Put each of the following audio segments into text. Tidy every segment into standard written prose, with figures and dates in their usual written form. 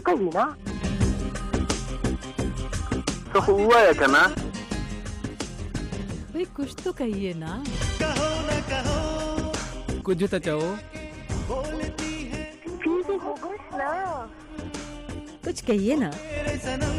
कहिए ना। तो हुआ है क्या ना? भाई कुछ तो कहिए ना। कहो न कहो, कुछ तो चाहो। बोलती है जी होगा ना। कुछ कहिए ना। मेरे सनम,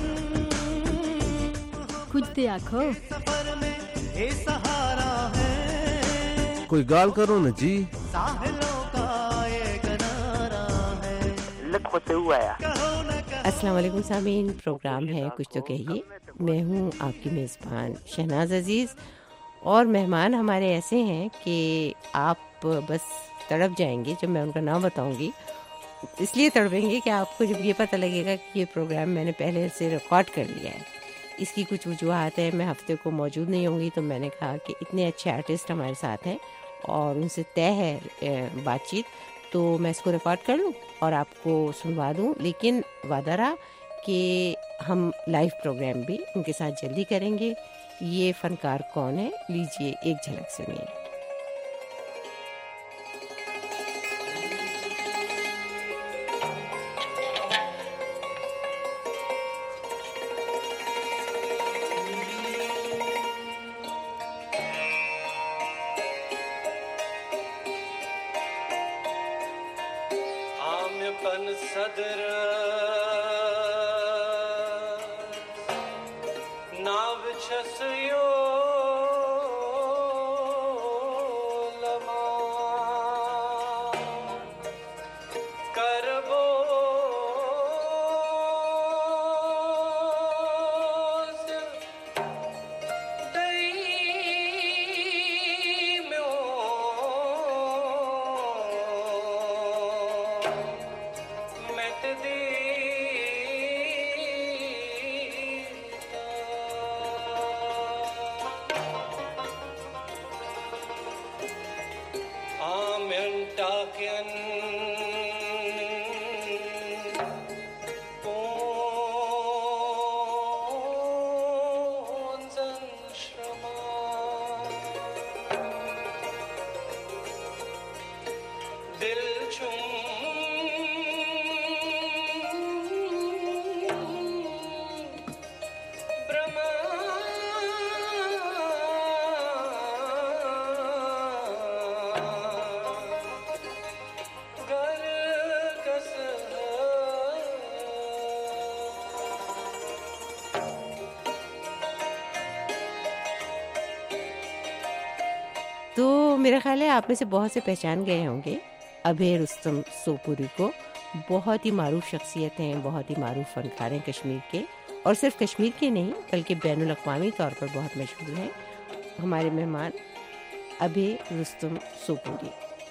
कुछ दे आखो। सफर में ये सहारा है, कोई गाल करो न जी। साहिलों का ये किनारा है। लक होते हुआ है। कहो न कहो, अस्सलाम वालेकुम सामीन, प्रोग्राम है कुछ तो कहिए। मैं हूँ आपकी मेज़बान शहनाज अजीज़ और मेहमान हमारे ऐसे हैं कि आप बस तड़प जाएंगे जब मैं उनका नाम बताऊंगी। इसलिए तड़पेंगे कि आपको जब ये पता लगेगा कि ये प्रोग्राम मैंने पहले से रिकॉर्ड कर लिया है। इसकी कुछ वजूहत है, मैं हफ्ते को मौजूद नहीं होंगी, तो मैंने कहा कि इतने अच्छे आर्टिस्ट हमारे साथ हैं और उनसे तय है बातचीत, तो मैं इसको रिकॉर्ड कर लूँ और आपको सुनवा दूँ। लेकिन वादा रहा कि हम लाइव प्रोग्राम भी उनके साथ जल्दी करेंगे। ये फनकार कौन है, लीजिए एक झलक सुनिए। आम्यपन सदर नाव छसयो लमा करबो दई म्यो met दी आम्यंटाक्यन पोंजन श्रमा दिल छुम ब्रह्मा घर कस तो मेरा ख्याल है आप में से बहुत से पहचान गए होंगे अभय रुस्तम सोपुरी को। बहुत ही मारूफ शख्सियत हैं, बहुत ही मारूफ फनकार हैं कश्मीर के, और सिर्फ कश्मीर के नहीं बल्कि बैनुल अक़वामी तौर पर बहुत मशहूर हैं। हमारे मेहमान अभय रुस्तम सोपुरी।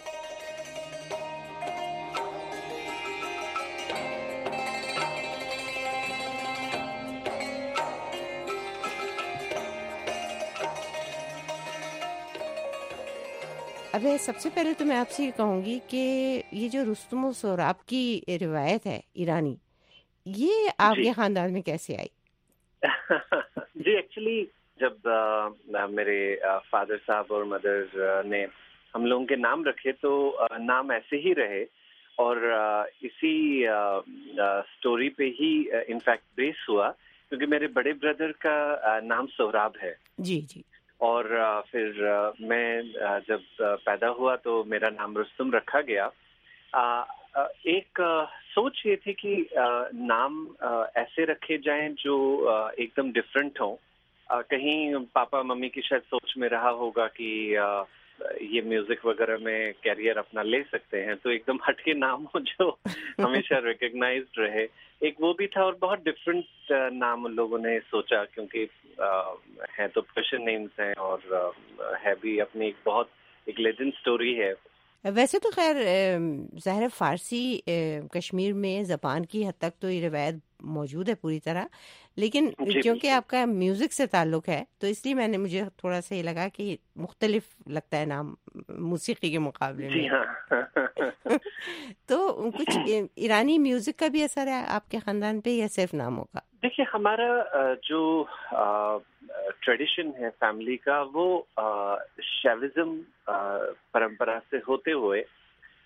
अब सबसे पहले तो मैं आपसे ये कहूँगी कि ये जो रुस्तम सोराब की रिवायत है ईरानी, ये आपके ख़ानदान में कैसे आई? जी एक्चुअली जब मेरे फादर साहब और मदर ने हम लोगों के नाम रखे तो नाम ऐसे ही रहे और इसी स्टोरी पे ही इनफैक्ट बेस हुआ, क्योंकि मेरे बड़े ब्रदर का नाम सोहराब है। जी जी। और फिर मैं जब पैदा हुआ तो मेरा नाम रुस्तम रखा गया। एक सोच ये थी कि नाम ऐसे रखे जाएं जो एकदम डिफरेंट हों। कहीं पापा मम्मी की शायद सोच में रहा होगा कि ये म्यूजिक वगैरह में कैरियर अपना ले सकते हैं, तो एकदम हटके नाम हो जो हमेशा रिकग्नाइज्ड रहे। एक वो भी था और बहुत डिफरेंट नाम उन लोगों ने सोचा, क्योंकि है तो पर्शियन नेम्स हैं और है भी अपनी एक लेजेंड स्टोरी है। वैसे तो खैर ज़ाहिर फ़ारसी कश्मीर में ज़बान की हद तक तो ये रिवायत मौजूद है पूरी तरह, लेकिन क्योंकि आपका म्यूज़िक से ताल्लुक़ है तो इसलिए मुझे थोड़ा सा ये लगा कि मुख्तलिफ लगता है नाम मूसीकी के मुकाबले में। जी हाँ। तो कुछ ईरानी म्यूज़िक का भी असर है आपके ख़ानदान पे या सिर्फ नामों का? देखिए, हमारा जो ट्रेडिशन है फैमिली का, वो शैविज्म परंपरा से होते हुए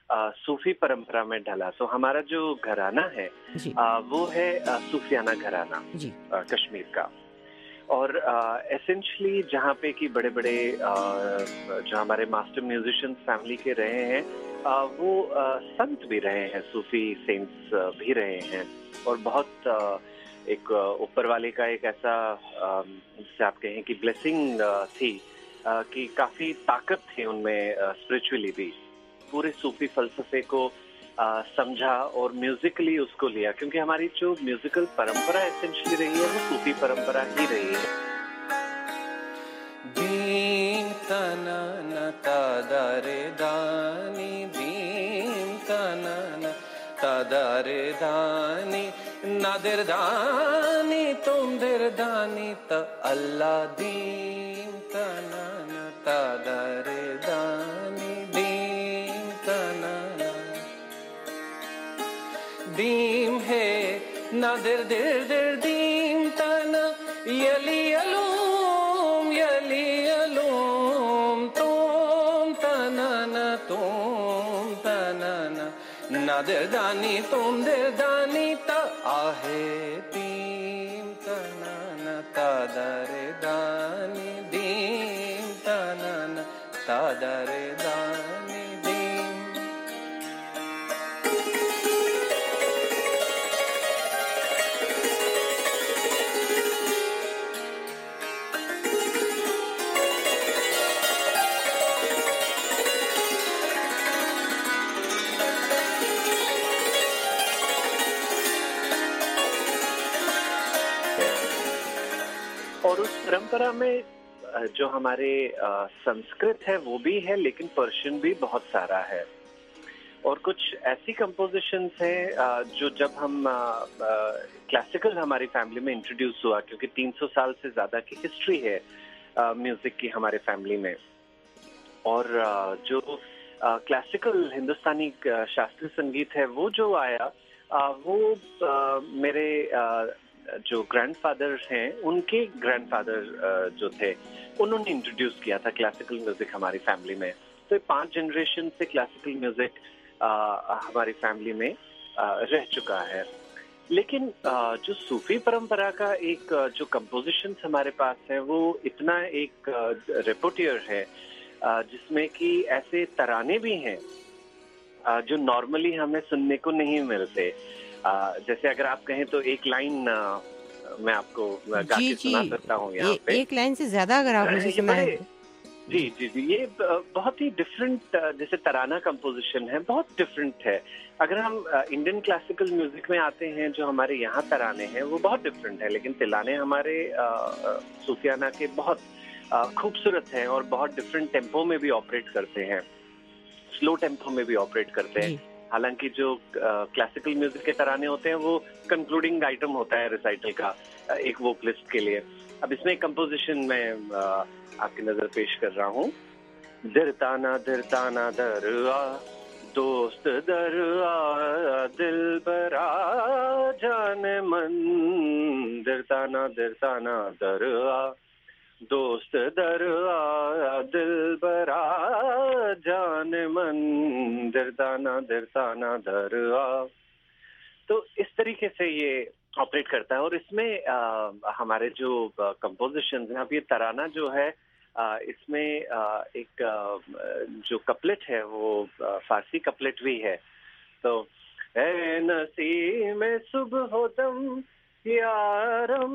सूफी परंपरा में ढला। तो हमारा जो घराना है जी वो है सूफियाना घराना जी कश्मीर का। और एसेंशली जहाँ पे कि बड़े बड़े जो हमारे मास्टर म्यूजिशियंस फैमिली के रहे हैं वो संत भी रहे हैं, सूफी सेंट्स भी रहे हैं। और बहुत एक ऊपर वाले का एक ऐसा जिसे आप कहें कि ब्लेसिंग थी कि काफी ताकत थी उनमें स्पिरिचुअली भी। पूरे सूफी फलसफे को समझा और म्यूजिकली उसको लिया, क्योंकि हमारी जो म्यूजिकल परंपरा एसेंशली रही है वो सूफी परंपरा ही रही है। दीन तनन तदरे दानी, दीन तनन तदरे दानी, नादिर दानी तुम दिर दानी त अल्लाह। दीन तनन तदरे दानी, दीन तनन दीम है नादिर दिर दिर दीम तन यली अलूम यली अलूम तुम तनन नादिर दानी तुम दिर दानी त आहे दीम तनन तदरे दानी, दीम तनन तदरे दानी दीम। और उस परंपरा में जो हमारे संस्कृत है वो भी है, लेकिन पर्शियन भी बहुत सारा है। और कुछ ऐसी कंपोजिशंस हैं जो जब हम क्लासिकल हमारी फैमिली में इंट्रोड्यूस हुआ, क्योंकि 300 साल से ज्यादा की हिस्ट्री है म्यूजिक की हमारे फैमिली में। और जो क्लासिकल हिंदुस्तानी शास्त्रीय संगीत है वो जो आया वो मेरे जो ग्रैंडफादर हैं उनके ग्रैंडफादर जो थे उन्होंने इंट्रोड्यूस किया था क्लासिकल म्यूजिक हमारी फैमिली में। तो 5 जनरेशन से क्लासिकल म्यूजिक हमारी फैमिली में रह चुका है। लेकिन जो सूफी परंपरा का एक जो कंपोजिशन हमारे पास है वो इतना एक रेपुटियर है, जिसमें कि ऐसे तराने भी हैं जो नॉर्मली हमें सुनने को नहीं मिलते। जैसे अगर आप कहें तो एक लाइन मैं आपको गा के सुना सकता हूँ यहाँ पे। एक लाइन से ज्यादा अगर आप मुझे सुनाएं। जी जी जी, ये बहुत ही डिफरेंट जैसे तराना कंपोजिशन है, बहुत डिफरेंट है। अगर हम इंडियन क्लासिकल म्यूजिक में आते हैं, जो हमारे यहाँ तराने हैं वो बहुत डिफरेंट है, लेकिन तिलाने हमारे सूफियाना के बहुत खूबसूरत हैं और बहुत डिफरेंट टेम्पो में भी ऑपरेट करते हैं, स्लो टेम्पो में भी ऑपरेट करते हैं। हालांकि जो क्लासिकल म्यूजिक के तराने होते हैं वो कंक्लूडिंग आइटम होता है रिसाइटल का एक वोकलिस्ट के लिए। अब इसमें एक कंपोजिशन मैं आपकी नजर पेश कर रहा हूँ। दिरताना दरुआ दोस्त दरुआ दिल बरा जान मन, दिरताना दरुआ दोस्त दरुआ दिल बरा जान मन, दिरताना दरुआ। तो इस तरीके से ये ऑपरेट करता है। और इसमें हमारे जो कंपोजिशन हैं, अब ये तराना जो है इसमें एक जो कपलेट है वो फारसी कपलेट भी है। तो ए नसीम सुबह दम यारम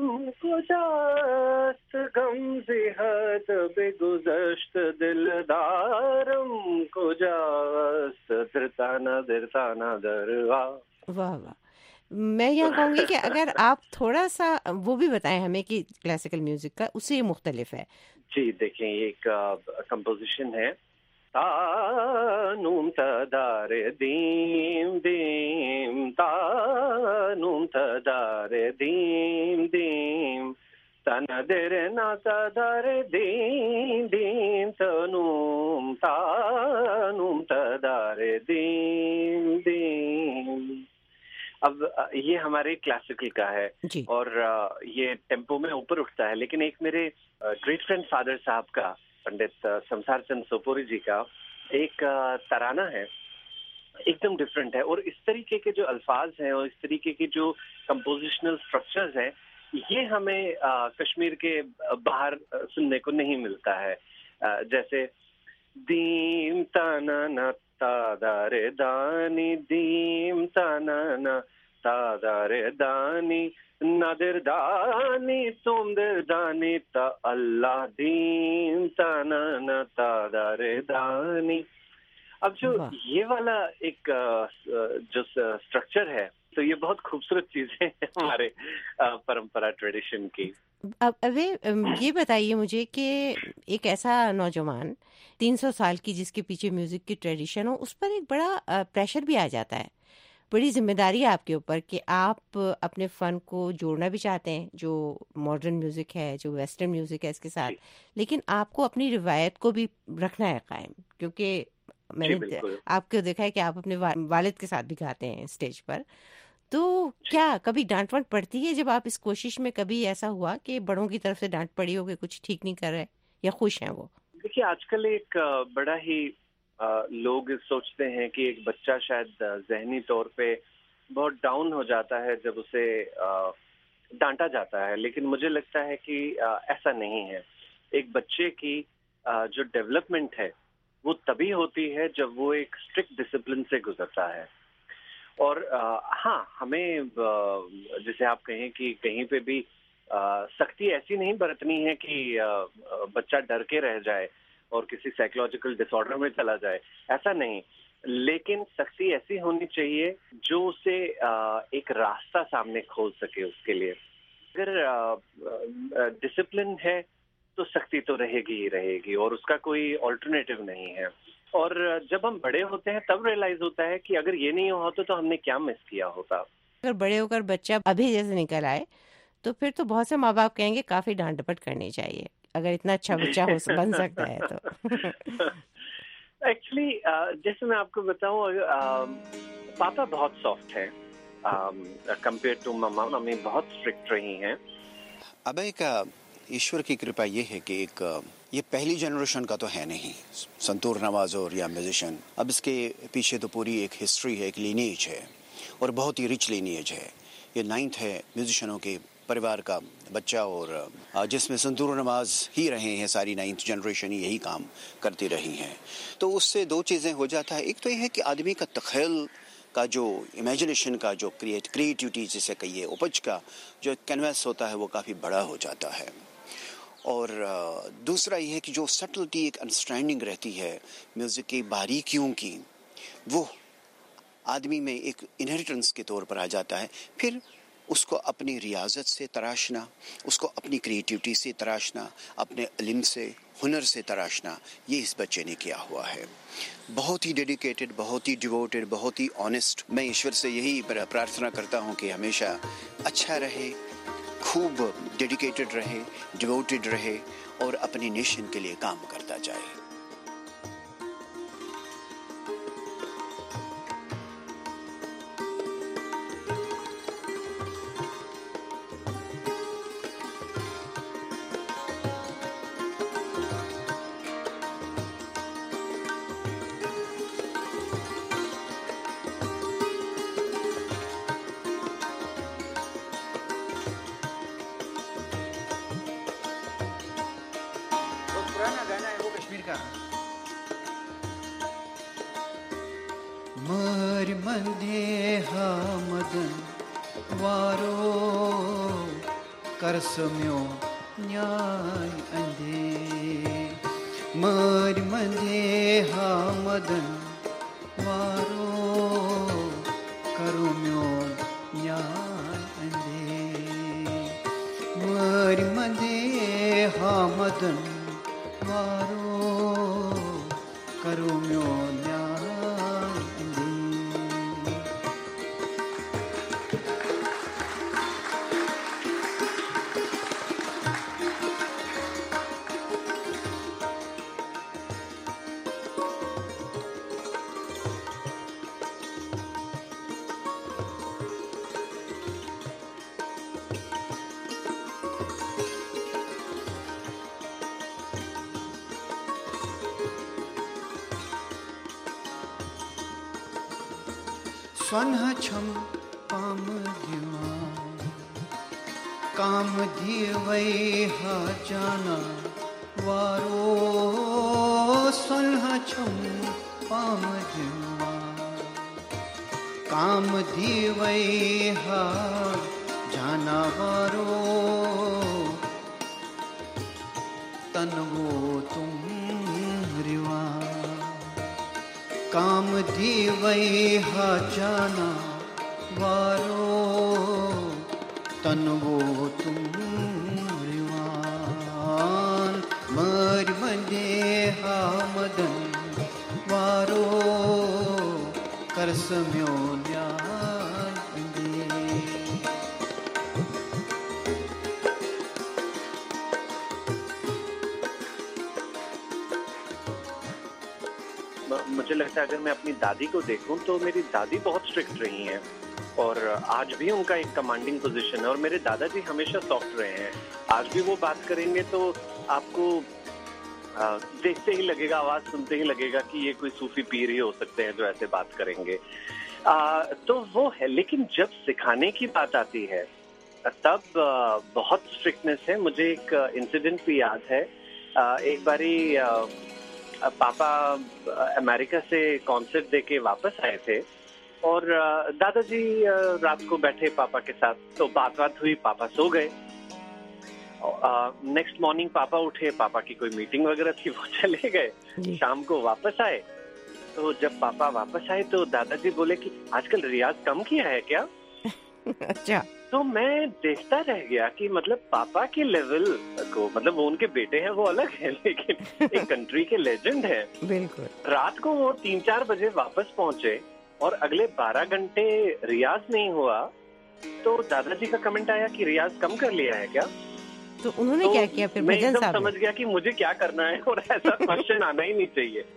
कुजास्त गम जिहद बेगुज़श्त दिलदारम कुजास्त, दिरताना दरवा। वाह वाह। मैं यहाँ कहूँगी कि अगर आप थोड़ा सा वो भी बताएं हमें कि क्लासिकल म्यूजिक का उससे ये मुख्तलिफ है। जी देखें, ये एक कंपोजिशन है। तानूम तदारे दीम दीम, तानूम तदारे दीम दीम, तनदरे ना तदारे दीम दीम, तनूम तानूम तदारे दीम दीम। अब ये हमारे क्लासिकल का है और ये टेम्पो में ऊपर उठता है। लेकिन एक मेरे ग्रेट फ्रेंड फादर साहब का, पंडित संसार चंद सोपोरी जी का एक तराना है एकदम डिफरेंट है। और इस तरीके के जो अल्फाज हैं और इस तरीके के जो कंपोजिशनल स्ट्रक्चर्स हैं, ये हमें कश्मीर के बाहर सुनने को नहीं मिलता है। जैसे दीम ताना तादारे दानी, दीम ताना तादारे दानी, नादिर दानी तुमदिर दानी ता अल्लाह, दीम ताना तादारे दानी। अब जो ये वाला एक जो स्ट्रक्चर है, तो ये बहुत खूबसूरत चीज है हमारे परंपरा ट्रेडिशन की। अब अबे ये बताइए मुझे कि एक ऐसा नौजवान 300 साल की जिसके पीछे म्यूजिक की ट्रेडिशन हो, उस पर एक बड़ा प्रेशर भी आ जाता है, बड़ी जिम्मेदारी है आपके ऊपर कि आप अपने फन को जोड़ना भी चाहते हैं, जो मॉडर्न म्यूजिक है, जो वेस्टर्न म्यूजिक है इसके साथ, लेकिन आपको अपनी रिवायत को भी रखना है कायम, क्योंकि मैंने आपको देखा है कि आप अपने वालिद के साथ भी गाते हैं स्टेज पर। तो क्या कभी डांट वांट पड़ती है जब आप इस कोशिश में? कभी ऐसा हुआ कि बड़ों की तरफ से डांट पड़ी हो कि कुछ ठीक नहीं कर रहे, या खुश हैं वो? देखिए, आजकल एक बड़ा ही लोग सोचते हैं कि एक बच्चा शायद जहनी तौर पे बहुत डाउन हो जाता है जब उसे डांटा जाता है, लेकिन मुझे लगता है कि ऐसा नहीं है। एक बच्चे की जो डेवलपमेंट है वो तभी होती है जब वो एक स्ट्रिक्ट डिसिप्लिन से गुजरता है। और हाँ, हमें जैसे आप कहें कि कहीं पे भी सख्ती ऐसी नहीं बरतनी है कि बच्चा डर के रह जाए और किसी साइकोलॉजिकल डिसऑर्डर में चला जाए, ऐसा नहीं। लेकिन सख्ती ऐसी होनी चाहिए जो उसे एक रास्ता सामने खोल सके उसके लिए। अगर डिसिप्लिन है तो सख्ती तो रहेगी ही रहेगी, और उसका कोई ऑल्टरनेटिव नहीं है। और जब हम बड़े होते हैं तब रियलाइज होता है कि अगर ये नहीं हुआ होता तो हमने क्या मिस किया होता। अगर बड़े होकर बच्चा अभी जैसे निकल आए तो फिर तो बहुत से माँ बाप कहेंगे काफी डांट डपट करनी चाहिए, अगर इतना अच्छा बच्चा बन सकता है तो। एक्चुअली जैसे मैं आपको बताऊं, पापा बहुत सॉफ्ट है कंपेयर टू मम्मा। मम्मी बहुत स्ट्रिक्ट रही हैं। अब एक ईश्वर की कृपा ये है कि एक ये पहली जनरेशन का तो है नहीं संतूर नवाज और या म्यूजिशियन। अब इसके पीछे तो पूरी एक हिस्ट्री है, एक लीनेज है, और बहुत ही रिच लीनेज है। ये 9th है म्यूजिशियनों के परिवार का बच्चा, और जिसमें संतूर नवाज ही रहे हैं, सारी 9th जनरेशन ही यही काम करती रही हैं। तो उससे दो चीज़ें हो जाता है। एक तो ये है कि आदमी का तख़यल का जो इमेजिनेशन का जो क्रिएटिविटी जिसे कहिए, उपज का जो कैनवास होता है वो काफ़ी बड़ा हो जाता है। और दूसरा ये है कि जो सटलिटी, एक अंडरस्टैंडिंग रहती है म्यूज़िक की बारीकियों की, वो आदमी में एक इनहेरिटेंस के तौर पर आ जाता है। फिर उसको अपनी रियाजत से तराशना, उसको अपनी क्रिएटिविटी से तराशना, अपने इल्म से, हुनर से तराशना, ये इस बच्चे ने किया हुआ है। बहुत ही डेडिकेटेड, बहुत ही डिवोटेड, बहुत ही ऑनेस्ट। मैं ईश्वर से यही प्रार्थना करता हूँ कि हमेशा अच्छा रहे, खूब डेडिकेटेड रहे, डिवोटेड रहे, और अपनी नेशन के लिए काम करता जाए। मर मंदेहा मदन वारो करसम्यो न्याय अंधे। मर मंदेहा मदन वारो करुम्यो न्याय अंधे। मर मंदेहा मदन वारो करुम्यो स्वन्ह छम पाम दिवा काम दिवै हा जाना वारो स्वन्ह छम पाम दिवा काम दिवै हा जाना वारो तनवो तुम रिवा काम दिवै हा जाना वारो तनवो तुम रिवान मर बंदे हा मदन वारो करसम्यो न्याय दे। मुझे लगता है अगर मैं अपनी दादी को देखूं तो मेरी दादी बहुत स्ट्रिक्ट रही हैं और आज भी उनका एक कमांडिंग पोजीशन है और मेरे दादाजी हमेशा सॉफ्ट रहे हैं। आज भी वो बात करेंगे तो आपको देखते ही लगेगा, आवाज सुनते ही लगेगा कि ये कोई सूफी पीर ही हो सकते हैं जो ऐसे बात करेंगे। तो वो है, लेकिन जब सिखाने की बात आती है तब बहुत स्ट्रिक्टनेस है। मुझे एक इंसिडेंट भी याद है। एक बारी पापा अमेरिका से कॉन्सर्ट देके वापस आए थे और दादाजी रात को बैठे पापा के साथ, तो बात हुई, पापा सो गए। नेक्स्ट मॉर्निंग पापा उठे, पापा की कोई मीटिंग वगैरह थी, वो चले गए। शाम को वापस आए, तो जब पापा वापस आए तो दादाजी बोले कि आजकल रियाज कम किया है क्या? अच्छा। तो मैं देखता रह गया कि मतलब पापा के लेवल को, मतलब वो उनके बेटे हैं वो अलग है, लेकिन एक कंट्री के लेजेंड है। बिल्कुल। रात को वो 3-4 बजे वापस पहुंचे और अगले 12 घंटे रियाज नहीं हुआ, तो दादाजी का कमेंट आया कि रियाज कम कर लिया है क्या? तो उन्होंने क्या किया फिर? मैं एकदम समझ गया कि मुझे क्या करना है और ऐसा क्वेश्चन आना ही नहीं चाहिए।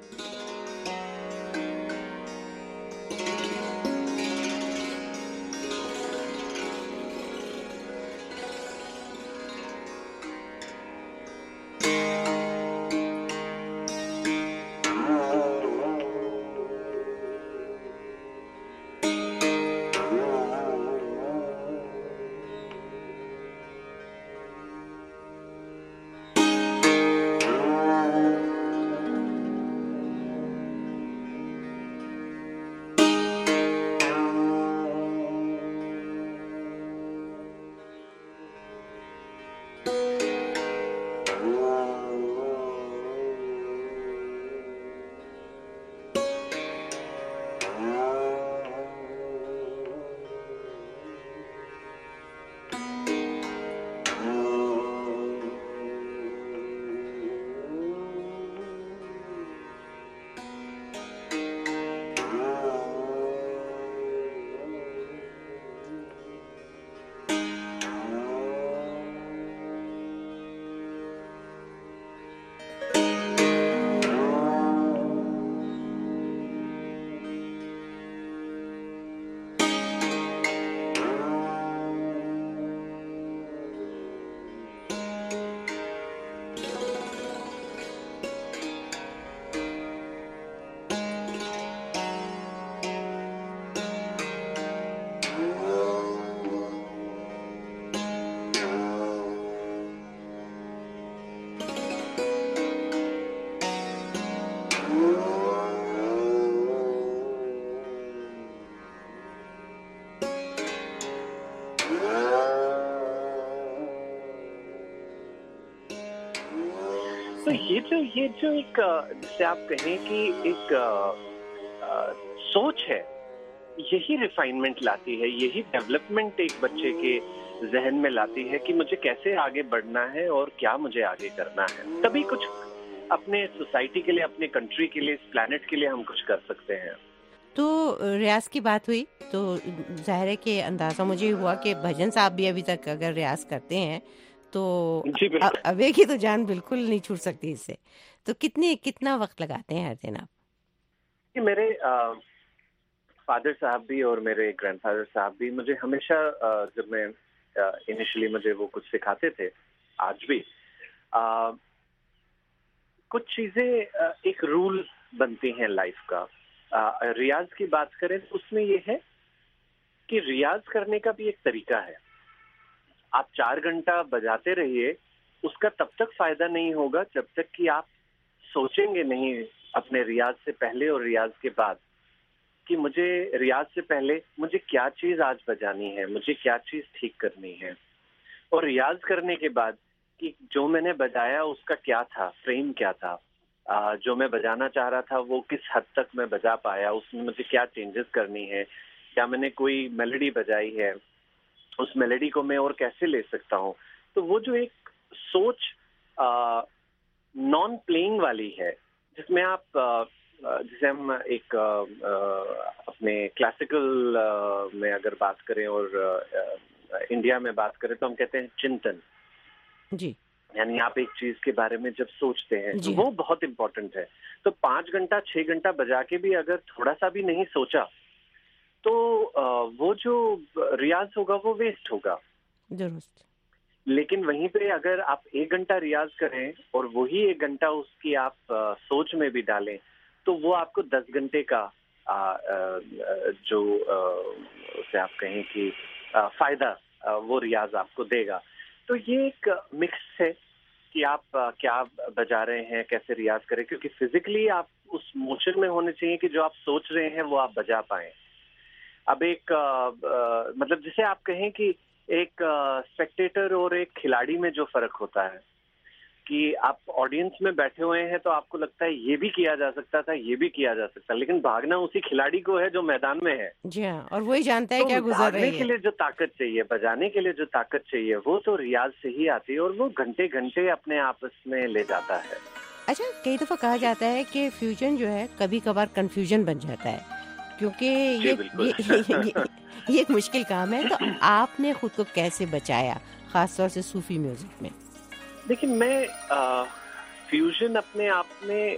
तो ये जो एक जिसे आप कहें कि एक सोच है, यही रिफाइनमेंट लाती है, यही डेवलपमेंट एक बच्चे के जहन में लाती है कि मुझे कैसे आगे बढ़ना है और क्या मुझे आगे करना है। तभी कुछ अपने सोसाइटी के लिए, अपने कंट्री के लिए, इस प्लैनेट के लिए हम कुछ कर सकते हैं। तो रियाज की बात हुई तो जाहिर है कि अंदाजा मुझे हुआ कि भजन साहब भी अभी तक अगर रियाज करते हैं तो अबे की तो जान बिल्कुल नहीं छूट सकती इससे। तो कितना वक्त लगाते हैं हर दिन आप? मेरे फादर साहब भी और मेरे ग्रैंडफादर साहब भी मुझे हमेशा जब मैं इनिशियली मुझे वो कुछ सिखाते थे, आज भी कुछ चीजें एक रूल बनती हैं लाइफ का, रियाज की बात करें तो उसमें ये है कि रियाज करने का भी एक तरीका है। आप 4 घंटा बजाते रहिए, उसका तब तक फायदा नहीं होगा जब तक कि आप सोचेंगे नहीं अपने रियाज से पहले और रियाज के बाद कि मुझे रियाज से पहले मुझे क्या चीज आज बजानी है, मुझे क्या चीज ठीक करनी है, और रियाज करने के बाद कि जो मैंने बजाया उसका क्या था, फ्रेम क्या था, जो मैं बजाना चाह रहा था वो किस हद तक मैं बजा पाया, उसमें मुझे क्या चेंजेस करनी है, क्या मैंने कोई मेलोडी बजाई है, उस मेलोडी को मैं और कैसे ले सकता हूँ। तो वो जो एक सोच नॉन प्लेइंग वाली है, जिसमें आप जिसे हम एक अपने क्लासिकल में अगर बात करें और इंडिया में बात करें तो हम कहते हैं चिंतन जी, यानी आप एक चीज के बारे में जब सोचते हैं जी, वो बहुत इम्पोर्टेंट है। तो 5 घंटा 6 घंटा बजा के भी अगर थोड़ा सा भी नहीं सोचा तो वो जो रियाज होगा वो वेस्ट होगा। दुरुस्त। लेकिन वहीं पे अगर आप 1 घंटा रियाज करें और वही 1 घंटा उसकी आप सोच में भी डालें तो वो आपको 10 घंटे का जो उसे आप कहें कि फायदा वो रियाज आपको देगा। तो ये एक मिक्स है कि आप क्या बजा रहे हैं, कैसे रियाज करें, क्योंकि फिजिकली आप उस मोशन में होने चाहिए कि जो आप सोच रहे हैं वो आप बजा पाएं। अब एक मतलब जिसे आप कहें कि एक स्पेक्टेटर और एक खिलाड़ी में जो फर्क होता है कि आप ऑडियंस में बैठे हुए हैं तो आपको लगता है ये भी किया जा सकता था, ये भी किया जा सकता, लेकिन भागना उसी खिलाड़ी को है जो मैदान में है। जी हाँ, और वही जानता है तो क्या गुजर रही है। भागने के लिए जो ताकत चाहिए, बजाने के लिए जो ताकत चाहिए, वो तो रियाज से ही आती है और वो घंटे घंटे अपने आपस में ले जाता है। अच्छा, कई दफा कहा जाता है कि फ्यूजन जो है कभी कभार कंफ्यूजन बन जाता है, क्योंकि ये एक मुश्किल काम है। तो आपने खुद को कैसे बचाया, खासतौर से सूफी म्यूजिक में? देखिए, मैं फ्यूजन अपने आप में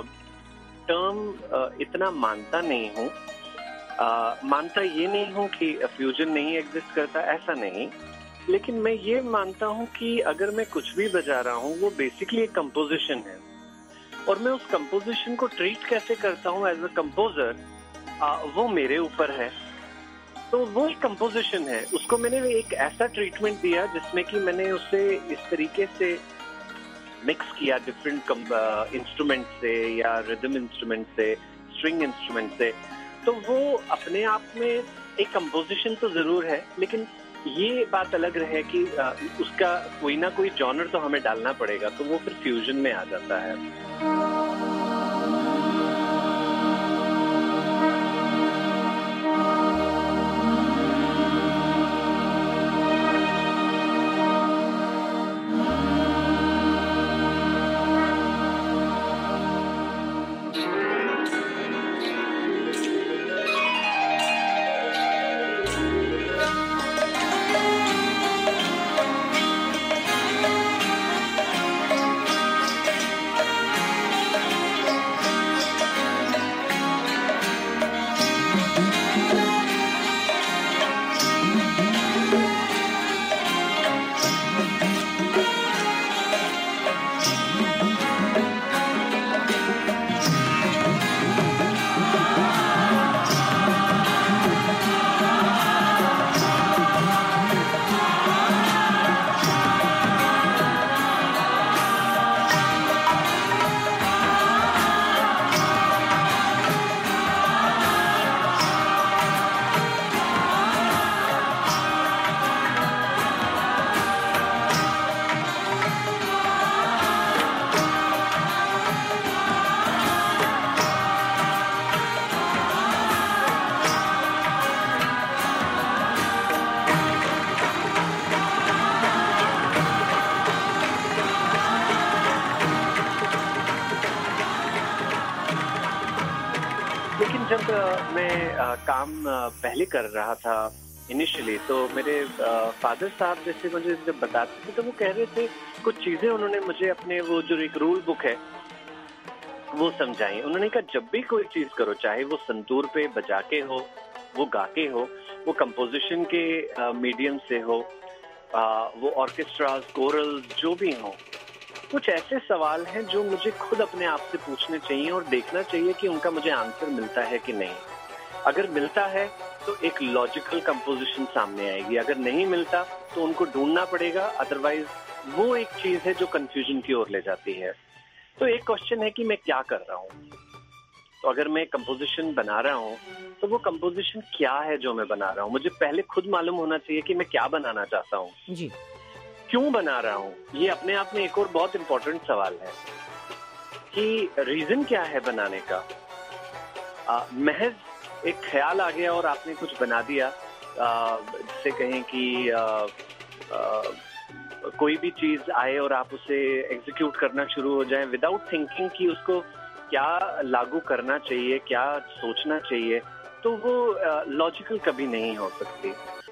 टर्म इतना मानता नहीं हूँ। मानता ये नहीं हूँ कि फ्यूजन नहीं एग्जिस्ट करता, ऐसा नहीं। लेकिन मैं ये मानता हूँ कि अगर मैं कुछ भी बजा रहा हूँ वो बेसिकली एक कंपोजिशन है, और मैं उस कंपोजिशन को ट्रीट कैसे करता हूँ एज अ कंपोजर, वो मेरे ऊपर है। तो वो एक कंपोजिशन है, उसको मैंने एक ऐसा ट्रीटमेंट दिया जिसमें कि मैंने उसे इस तरीके से मिक्स किया डिफरेंट इंस्ट्रूमेंट से या रिदम इंस्ट्रूमेंट से, स्ट्रिंग इंस्ट्रूमेंट से। तो वो अपने आप में एक कंपोजिशन तो जरूर है, लेकिन ये बात अलग रहे कि उसका कोई ना कोई जॉनर तो हमें डालना पड़ेगा, तो वो फिर फ्यूजन में आ जाता है। जब मैं काम पहले कर रहा था इनिशियली, तो मेरे फादर साहब जैसे मुझे जब बताते थे तो वो कह रहे थे, कुछ चीजें उन्होंने मुझे अपने वो जो एक रूल बुक है वो समझाई। उन्होंने कहा जब भी कोई चीज करो, चाहे वो संतूर पे बजा के हो, वो गा के हो, वो कंपोजिशन के मीडियम से हो, वो ऑर्केस्ट्रा कोरल जो भी हो, कुछ ऐसे सवाल हैं जो मुझे खुद अपने आप से पूछने चाहिए और देखना चाहिए कि उनका मुझे आंसर मिलता है कि नहीं। अगर मिलता है तो एक लॉजिकल कंपोजिशन सामने आएगी, अगर नहीं मिलता तो उनको ढूंढना पड़ेगा, अदरवाइज वो एक चीज है जो कंफ्यूजन की ओर ले जाती है। तो एक क्वेश्चन है कि मैं क्या कर रहा हूँ। तो अगर मैं कंपोजिशन बना रहा हूँ तो वो कंपोजिशन क्या है जो मैं बना रहा हूँ। मुझे पहले खुद मालूम होना चाहिए कि मैं क्या बनाना चाहता हूँ जी, क्यों बना रहा हूँ। ये अपने आप में एक और बहुत इंपॉर्टेंट सवाल है कि रीजन क्या है बनाने का। महज एक ख्याल आ गया और आपने कुछ बना दिया, जिससे कहें कि कोई भी चीज आए और आप उसे एग्जीक्यूट करना शुरू हो जाएं विदाउट थिंकिंग कि उसको क्या लागू करना चाहिए, क्या सोचना चाहिए, तो वो लॉजिकल कभी नहीं हो सकती।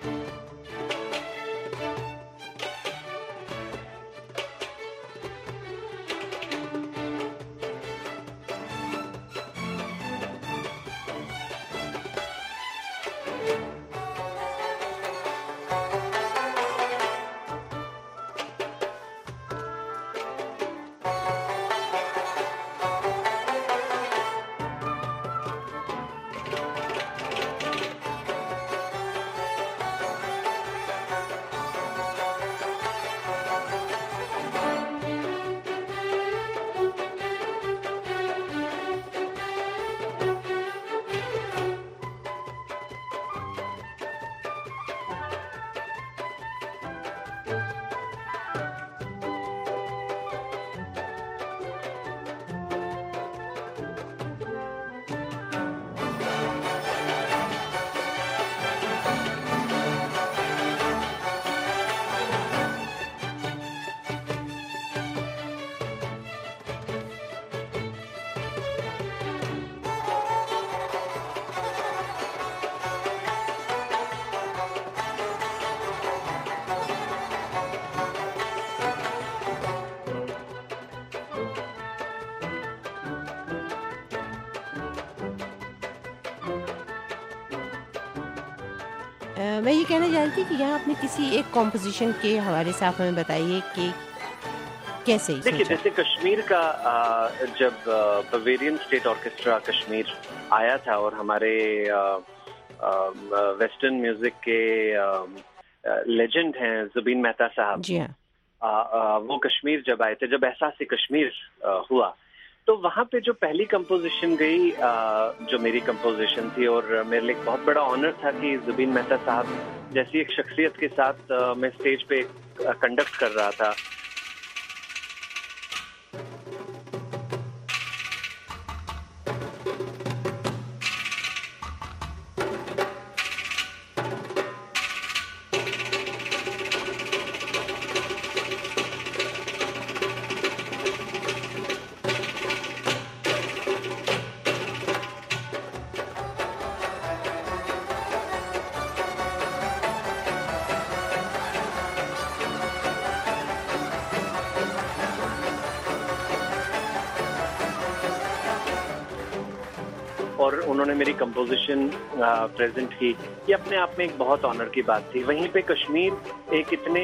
मैं ये कहना चाहती थी कि यहाँ आपने किसी एक कॉम्पोजिशन के हवाले से आप हमें बताइए कि कैसे। देखिए, जैसे कश्मीर का जब बवेरियन स्टेट ऑर्केस्ट्रा कश्मीर आया था और हमारे वेस्टर्न म्यूजिक के लेजेंड हैं जुबीन मेहता साहब, जी हाँ, वो कश्मीर जब आए थे, जब एहसास कश्मीर हुआ, तो वहाँ पे जो पहली कंपोजिशन गई, जो मेरी कंपोजिशन थी, और मेरे लिए बहुत बड़ा ऑनर था कि जुबीन मेहता साहब जैसी एक शख्सियत के साथ मैं स्टेज पे कंडक्ट कर रहा था। और उन्होंने मेरी कंपोजिशन प्रेजेंट की, ये अपने आप में एक बहुत ऑनर की बात थी। वहीं पे कश्मीर एक इतने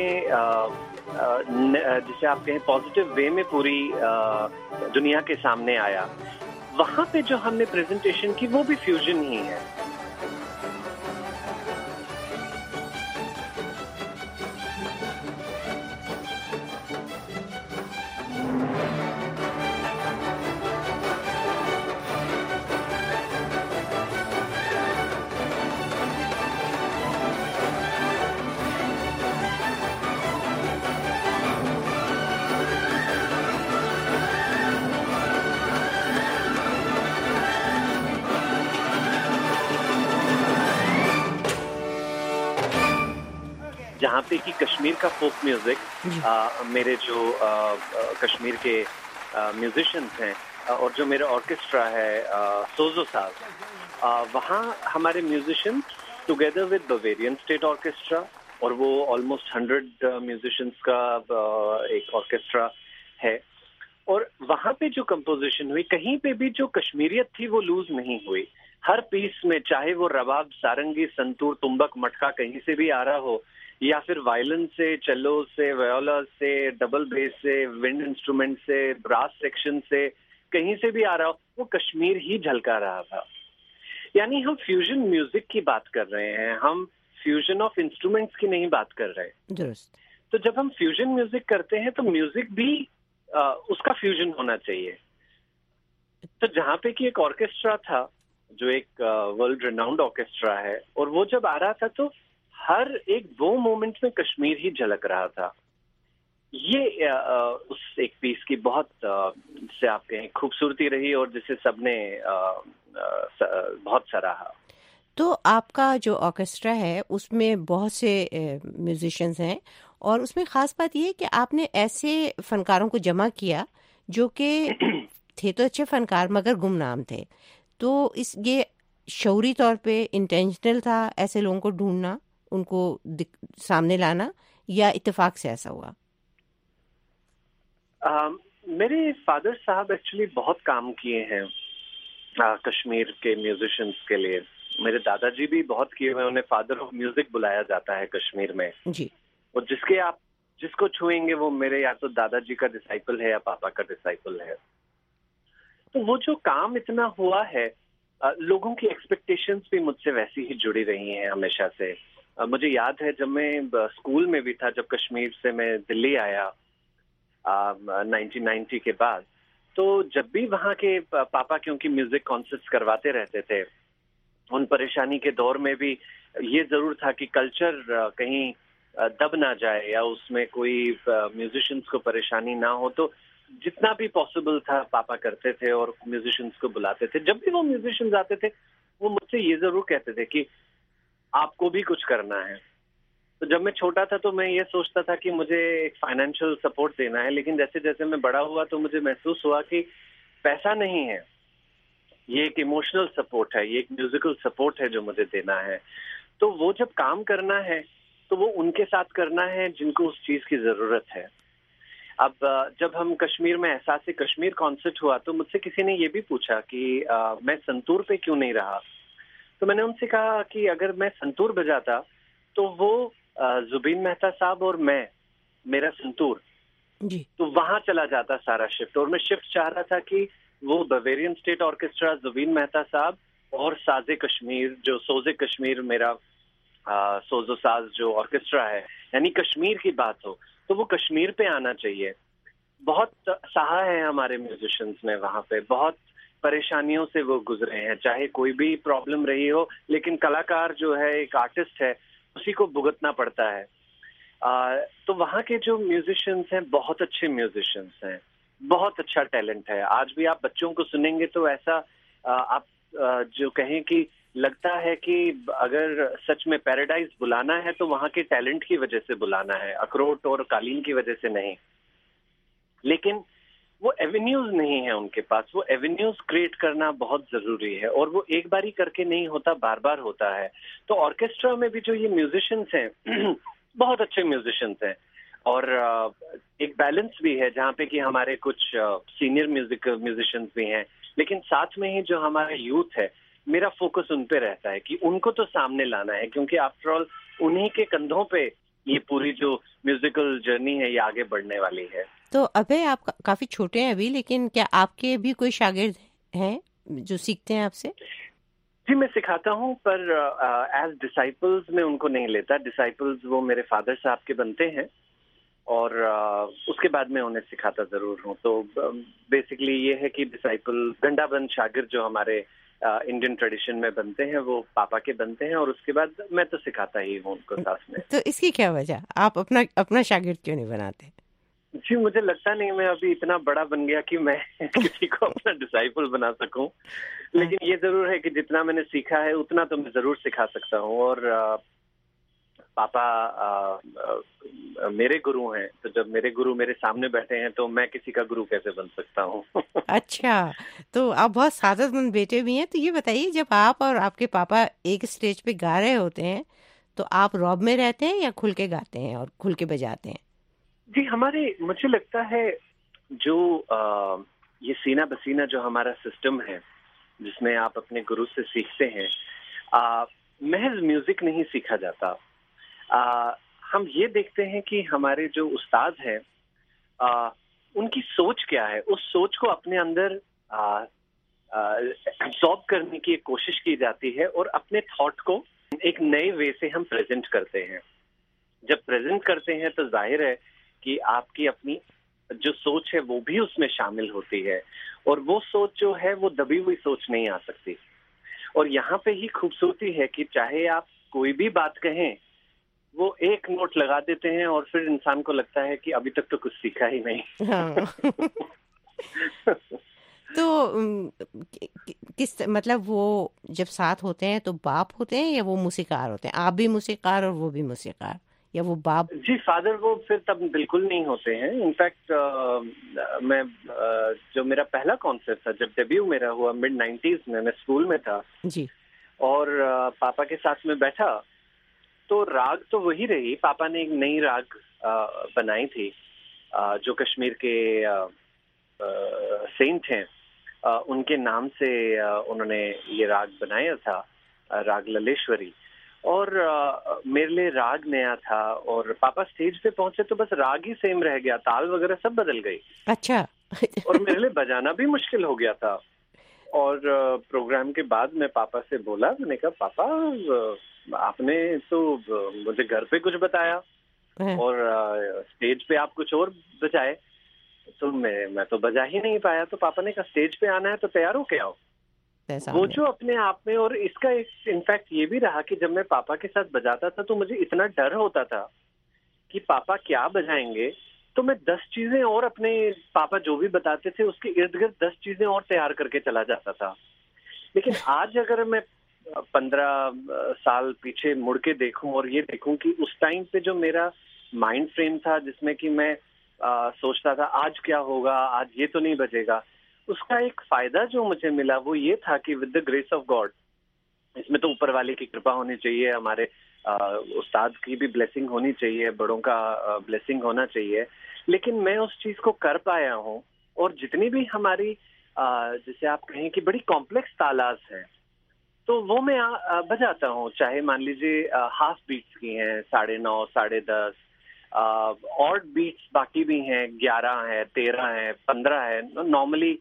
जिसे आप कहें पॉजिटिव वे में पूरी दुनिया के सामने आया। वहाँ पे जो हमने प्रेजेंटेशन की वो भी फ्यूजन ही है। जहाँ पे कि कश्मीर का फोक म्यूजिक, मेरे जो कश्मीर के म्यूजिशियंस हैं और जो मेरा ऑर्केस्ट्रा है सोजो साहब, वहाँ हमारे musicians together with Bavarian state orchestra, और वो ऑलमोस्ट 100 म्यूजिशियंस का एक ऑर्केस्ट्रा है। और वहाँ पे जो कंपोजिशन हुई, कहीं पे भी जो कश्मीरियत थी वो लूज नहीं हुई। हर पीस में, चाहे वो रबाब, सारंगी, संतूर, तुम्बक, मटका कहीं से भी आ रहा हो, या फिर वायलिन से, चेलो से, वयोला से, डबल बेस से, विंड इंस्ट्रूमेंट से, ब्रास सेक्शन से, कहीं से भी आ रहा हो, वो कश्मीर ही झलका रहा था। यानी हम फ्यूजन म्यूजिक की बात कर रहे हैं, हम फ्यूजन ऑफ इंस्ट्रूमेंट्स की नहीं बात कर रहे। दुरुस्त। तो जब हम फ्यूजन म्यूजिक करते हैं तो म्यूजिक भी उसका फ्यूजन होना चाहिए। तो जहाँ पे कि एक ऑर्केस्ट्रा था जो एक वर्ल्ड रिनाउंड ऑर्केस्ट्रा है, और वो जब आ रहा था तो हर एक 2 मोमेंट में कश्मीर ही झलक रहा था। ये उस एक पीस की बहुत जिसे आप कहें खूबसूरती रही, और जिसे सबने बहुत सराहा। तो आपका जो ऑर्केस्ट्रा है उसमें बहुत से म्यूजिशियंस हैं, और उसमें ख़ास बात ये है कि आपने ऐसे फनकारों को जमा किया जो कि थे तो अच्छे फनकार मगर गुमनाम थे। तो ये शौरी तौर पे इंटेंशनल था ऐसे लोगों को ढूंढना, उनको सामने लाना, या इत्तेफाक से ऐसा हुआ? मेरे फादर साहब एक्चुअली बहुत काम किए हैं कश्मीर के म्यूजिशियंस के लिए। मेरे दादाजी भी बहुत किए हुए, उन्हें फादर ऑफ म्यूजिक बुलाया जाता है कश्मीर में जी। और जिसको छुएंगे वो मेरे या तो दादाजी का डिसाइपल है या पापा का डिसाइपल है। तो वो जो काम इतना हुआ है, लोगों की एक्सपेक्टेशंस भी मुझसे वैसी ही जुड़ी रही हैं हमेशा से। मुझे याद है जब मैं स्कूल में भी था, जब कश्मीर से मैं दिल्ली आया 1990 के बाद, तो जब भी वहाँ के पापा क्योंकि म्यूजिक कॉन्सर्ट्स करवाते रहते थे, उन परेशानी के दौर में भी ये जरूर था कि कल्चर कहीं दब ना जाए या उसमें कोई म्यूजिशियंस को परेशानी ना हो। तो जितना भी पॉसिबल था पापा करते थे और म्यूजिशियंस को बुलाते थे। जब भी वो म्यूजिशियंस आते थे वो मुझसे ये जरूर कहते थे कि आपको भी कुछ करना है। तो जब मैं छोटा था तो मैं ये सोचता था कि मुझे एक फाइनेंशियल सपोर्ट देना है, लेकिन जैसे जैसे मैं बड़ा हुआ तो मुझे महसूस हुआ कि पैसा नहीं है, ये एक इमोशनल सपोर्ट है, ये एक म्यूजिकल सपोर्ट है जो मुझे देना है। तो वो जब काम करना है तो वो उनके साथ करना है जिनको उस चीज की जरूरत है। अब जब हम कश्मीर में एहसास कश्मीर कॉन्सर्ट हुआ तो मुझसे किसी ने ये भी पूछा कि मैं संतूर पे क्यों नहीं रहा। तो मैंने उनसे कहा कि अगर मैं संतूर बजाता तो वो जुबीन मेहता साहब और मेरा संतूर जी, तो वहां चला जाता सारा शिफ्ट। और मैं शिफ्ट चाह रहा था कि वो Bavarian state orchestra, Zubin Mehta साहब और साजे कश्मीर, जो सोजे कश्मीर मेरा सोजो साज जो ऑर्केस्ट्रा है, यानी कश्मीर की बात हो तो वो कश्मीर पे आना चाहिए। बहुत सहा है हमारे म्यूजिशियंस ने वहाँ पे, बहुत परेशानियों से वो गुजरे हैं, चाहे कोई भी प्रॉब्लम रही हो, लेकिन कलाकार जो है, एक आर्टिस्ट है, उसी को भुगतना पड़ता है। तो वहाँ के जो म्यूजिशियंस हैं बहुत अच्छे म्यूजिशियंस हैं, बहुत अच्छा टैलेंट है। आज भी आप बच्चों को सुनेंगे तो ऐसा आप जो कहें कि लगता है कि अगर सच में पैराडाइज बुलाना है तो वहाँ के टैलेंट की वजह से बुलाना है, अखरोट और कालीन की वजह से नहीं। लेकिन वो एवेन्यूज नहीं है उनके पास, वो एवेन्यूज क्रिएट करना बहुत जरूरी है, और वो एक बार ही करके नहीं होता, बार बार होता है। तो ऑर्केस्ट्रा में भी जो ये म्यूजिशियंस हैं बहुत अच्छे म्यूजिशियंस हैं, और एक बैलेंस भी है जहाँ पे कि हमारे कुछ सीनियर म्यूजिशियंस भी हैं, लेकिन साथ में ही जो हमारा यूथ है, मेरा फोकस उन पे रहता है कि उनको तो सामने लाना है, क्योंकि आफ्टर ऑल उन्हीं के कंधों पे ये पूरी जो म्यूजिकल जर्नी है ये आगे बढ़ने वाली है। तो अभय आप काफी छोटे हैं अभी, लेकिन क्या आपके भी कोई शागिर्द हैं जो सीखते हैं आपसे? जी, मैं सिखाता हूँ, पर एज डिसाइपल्स मैं उनको नहीं लेता। डिसाइपल्स वो मेरे फादर साहब के बनते हैं, और उसके बाद मैं उन्हें सिखाता जरूर हूँ। तो बेसिकली ये है कि डिसाइपल गंडाबंद शागिर्द जो हमारे इंडियन ट्रेडिशन में बनते हैं वो पापा के बनते हैं, और उसके बाद मैं तो सिखाता ही हूँ उनको साथ में। तो इसकी क्या वजह, आप अपना शागिर्द क्यों नहीं बनाते? जी, मुझे लगता नहीं मैं अभी इतना बड़ा बन गया कि मैं किसी को अपना डिसाइपल बना सकूं, लेकिन ये जरूर है कि जितना मैंने सीखा है उतना तो मैं जरूर सिखा सकता हूँ। और पापा मेरे गुरु हैं, तो जब मेरे गुरु मेरे सामने बैठे हैं तो मैं किसी का गुरु कैसे बन सकता हूँ। अच्छा, तो आप बहुत सादतमंद बेटे भी हैं। तो ये बताइए, जब आप और आपके पापा एक स्टेज पे गा रहे होते हैं तो आप रौब में रहते हैं या खुल के गाते हैं और खुल के बजाते हैं? जी, मुझे लगता है जो ये सीना बसीना जो हमारा सिस्टम है जिसमें आप अपने गुरु से सीखते हैं, महज म्यूजिक नहीं सीखा जाता। हम ये देखते हैं कि हमारे जो उस्ताद हैं, उनकी सोच क्या है, उस सोच को अपने अंदर एब्जॉर्ब करने की एक कोशिश की जाती है और अपने थॉट को एक नए वे से हम प्रेजेंट करते हैं। जब प्रेजेंट करते हैं तो जाहिर है कि आपकी अपनी जो सोच है वो भी उसमें शामिल होती है, और वो सोच जो है वो दबी हुई सोच नहीं आ सकती। और यहाँ पे ही खूबसूरती है कि चाहे आप कोई भी बात कहें, वो एक नोट लगा देते हैं और फिर इंसान को लगता है कि अभी तक तो कुछ सीखा ही नहीं। हाँ। तो किस मतलब वो जब साथ होते हैं तो बाप होते हैं या वो मूसीकार होते हैं? आप भी मूसीकार और वो भी मूसीकार, या वो बाप? जी, फादर वो फिर तब बिल्कुल नहीं होते हैं। इनफैक्ट मैं जो मेरा पहला कॉन्सर्ट था, जब डेब्यू मेरा हुआ मिड 90s में, मैं स्कूल में था जी, और पापा के साथ में बैठा, तो राग तो वही रही। पापा ने एक नई राग बनाई थी, जो कश्मीर के सेंट हैं, उनके नाम से उन्होंने ये राग बनाया था, राग ललेश्वरी। और मेरे लिए राग नया था, और पापा स्टेज पे पहुंचे तो बस राग ही सेम रह गया, ताल वगैरह सब बदल गई। अच्छा। और मेरे लिए बजाना भी मुश्किल हो गया था। और प्रोग्राम के बाद मैं पापा से बोला, मैंने कहा पापा आपने तो मुझे घर पे कुछ बताया और स्टेज पे आप कुछ और बजाए, तो मैं तो बजा ही नहीं पाया। तो पापा ने कहा स्टेज पे आना है तो तैयार हो के आओ। वो जो अपने आप में, और इसका एक इनफैक्ट ये भी रहा कि जब मैं पापा के साथ बजाता था तो मुझे इतना डर होता था कि पापा क्या बजाएंगे, तो मैं 10 चीजें और अपने पापा जो भी बताते थे उसके इर्द गिर्द 10 चीजें और तैयार करके चला जाता था। लेकिन आज अगर मैं 15 साल पीछे मुड़ के देखूं और ये देखूं कि उस टाइम पे जो मेरा माइंड फ्रेम था, जिसमें कि मैं सोचता था आज क्या होगा, आज ये तो नहीं बजेगा, उसका एक फायदा जो मुझे मिला वो ये था कि with the grace of God, इसमें तो ऊपर वाले की कृपा होनी चाहिए, हमारे उस्ताद की भी ब्लेसिंग होनी चाहिए, बड़ों का ब्लेसिंग होना चाहिए, लेकिन मैं उस चीज को कर पाया हूँ। और जितनी भी हमारी जैसे आप कहें कि बड़ी कॉम्प्लेक्स तालाज हैं, तो वो मैं बजाता हूँ। चाहे मान लीजिए हाफ बीट्स की हैं, 9:30, 10:30, ऑड बीट्स बाकी भी हैं, 11 है, 13 है, 15 है। नॉर्मली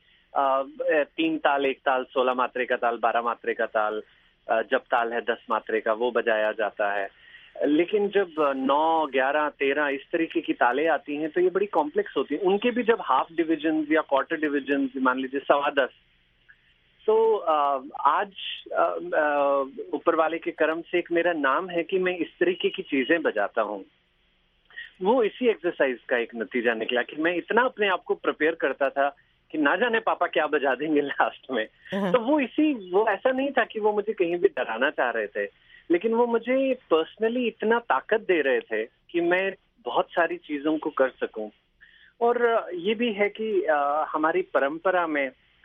3 ताल, 1 ताल, 16 मात्रे का ताल, 12 मात्रे का ताल, जब ताल है 10 मात्रे का, वो बजाया जाता है। लेकिन जब 9, 11, 13 इस तरीके की तालें आती हैं तो ये बड़ी कॉम्प्लेक्स होती हैं। उनके भी जब हाफ डिविजन या क्वार्टर डिविजन, मान लीजिए 10.15, तो आज ऊपर वाले के करम से एक मेरा नाम है कि मैं इस तरीके की चीजें बजाता हूँ। वो इसी एक्सरसाइज का एक नतीजा निकला कि मैं इतना अपने आप को प्रिपेयर करता था कि ना जाने पापा क्या बजा देंगे लास्ट में। तो वो ऐसा नहीं था कि वो मुझे कहीं भी डराना चाह रहे थे, लेकिन वो मुझे पर्सनली इतना ताकत दे रहे थे कि मैं बहुत सारी चीजों को कर सकूं। और ये भी है कि हमारी परंपरा में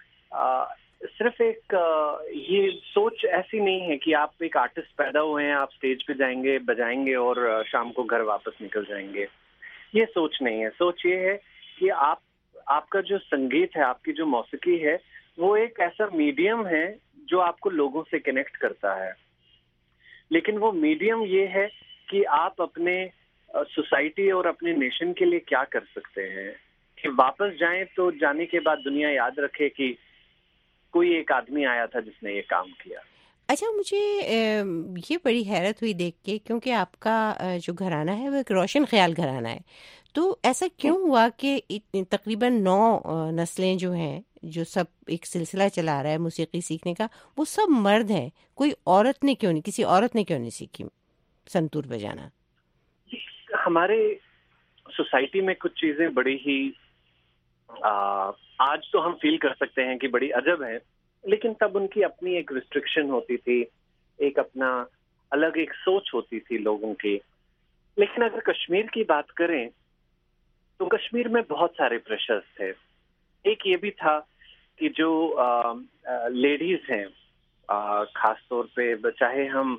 सिर्फ एक ये सोच ऐसी नहीं है कि आप एक आर्टिस्ट पैदा हुए हैं, आप स्टेज पे जाएंगे, बजाएंगे और शाम को घर वापस निकल जाएंगे। ये सोच नहीं है। सोच ये है कि आपका जो संगीत है, आपकी जो मौसीकी है, वो एक ऐसा मीडियम है जो आपको लोगों से कनेक्ट करता है। लेकिन वो मीडियम ये है कि आप अपने सोसाइटी और अपने नेशन के लिए क्या कर सकते हैं, कि वापस जाएं तो जाने के बाद दुनिया याद रखे कि कोई एक आदमी आया था जिसने ये काम किया। अच्छा, मुझे ये बड़ी हैरत हुई देख के, क्योंकि आपका जो घराना है वो एक रोशन ख्याल घराना है। तो ऐसा क्यों हुआ कि तकरीबन 9 नस्लें जो हैं, जो सब एक सिलसिला चला रहा है मौसीकी सीखने का, वो सब मर्द हैं? कोई औरत ने क्यों नहीं, किसी औरत ने क्यों नहीं सीखी संतूर बजाना? हमारे सोसाइटी में कुछ चीजें बड़ी ही आज तो हम फील कर सकते हैं कि बड़ी अजब है, लेकिन तब उनकी अपनी एक रिस्ट्रिक्शन होती थी, एक अपना अलग एक सोच होती थी लोगों की। लेकिन अगर कश्मीर की बात करें तो कश्मीर में बहुत सारे प्रेशर्स थे। एक ये भी था कि जो लेडीज हैं, खास तौर पे चाहे हम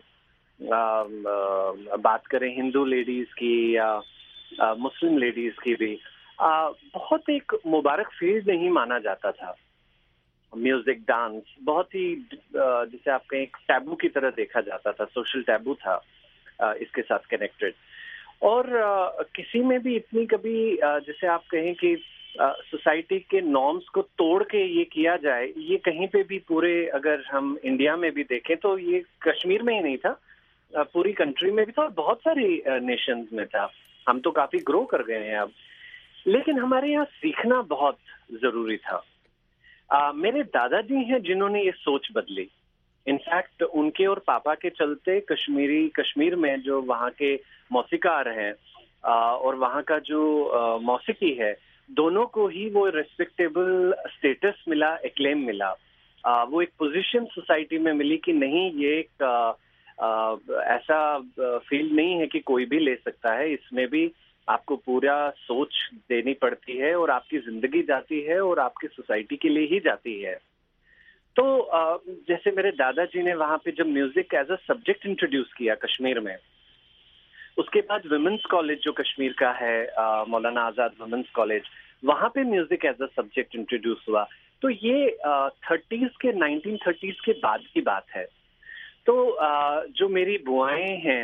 बात करें हिंदू लेडीज की या मुस्लिम लेडीज की भी, बहुत एक मुबारक फील्ड नहीं माना जाता था। म्यूजिक, डांस बहुत ही जिसे आप कहें टैबू की तरह देखा जाता था, सोशल टैबू था इसके साथ कनेक्टेड। और किसी में भी इतनी कभी जैसे आप कहें कि सोसाइटी के नॉर्म्स को तोड़ के ये किया जाए, ये कहीं पे भी पूरे अगर हम इंडिया में भी देखें तो ये कश्मीर में ही नहीं था, पूरी कंट्री में भी था और बहुत सारी नेशंस में था। हम तो काफी ग्रो कर गए हैं अब, लेकिन हमारे यहाँ सीखना बहुत जरूरी था। मेरे दादाजी हैं जिन्होंने ये सोच बदली। इनफैक्ट उनके और पापा के चलते कश्मीर में जो वहाँ के मौसीकार हैं और वहाँ का जो मौसीकी है, दोनों को ही वो रिस्पेक्टेबल स्टेटस मिला, एक्लेम मिला। वो एक पोजीशन सोसाइटी में मिली कि नहीं, ये एक ऐसा फील्ड नहीं है कि कोई भी ले सकता है, इसमें भी आपको पूरा सोच देनी पड़ती है और आपकी जिंदगी जाती है और आपकी सोसाइटी के लिए ही जाती है। तो जैसे मेरे दादाजी ने वहाँ पे जब music as a subject introduce किया कश्मीर में, उसके बाद वुमेन्स कॉलेज जो कश्मीर का है, मौलाना आजाद वुमेन्स कॉलेज, वहाँ पे music as a subject introduce हुआ। तो ये 1930s के बाद की बात है। तो जो मेरी बुआएं हैं,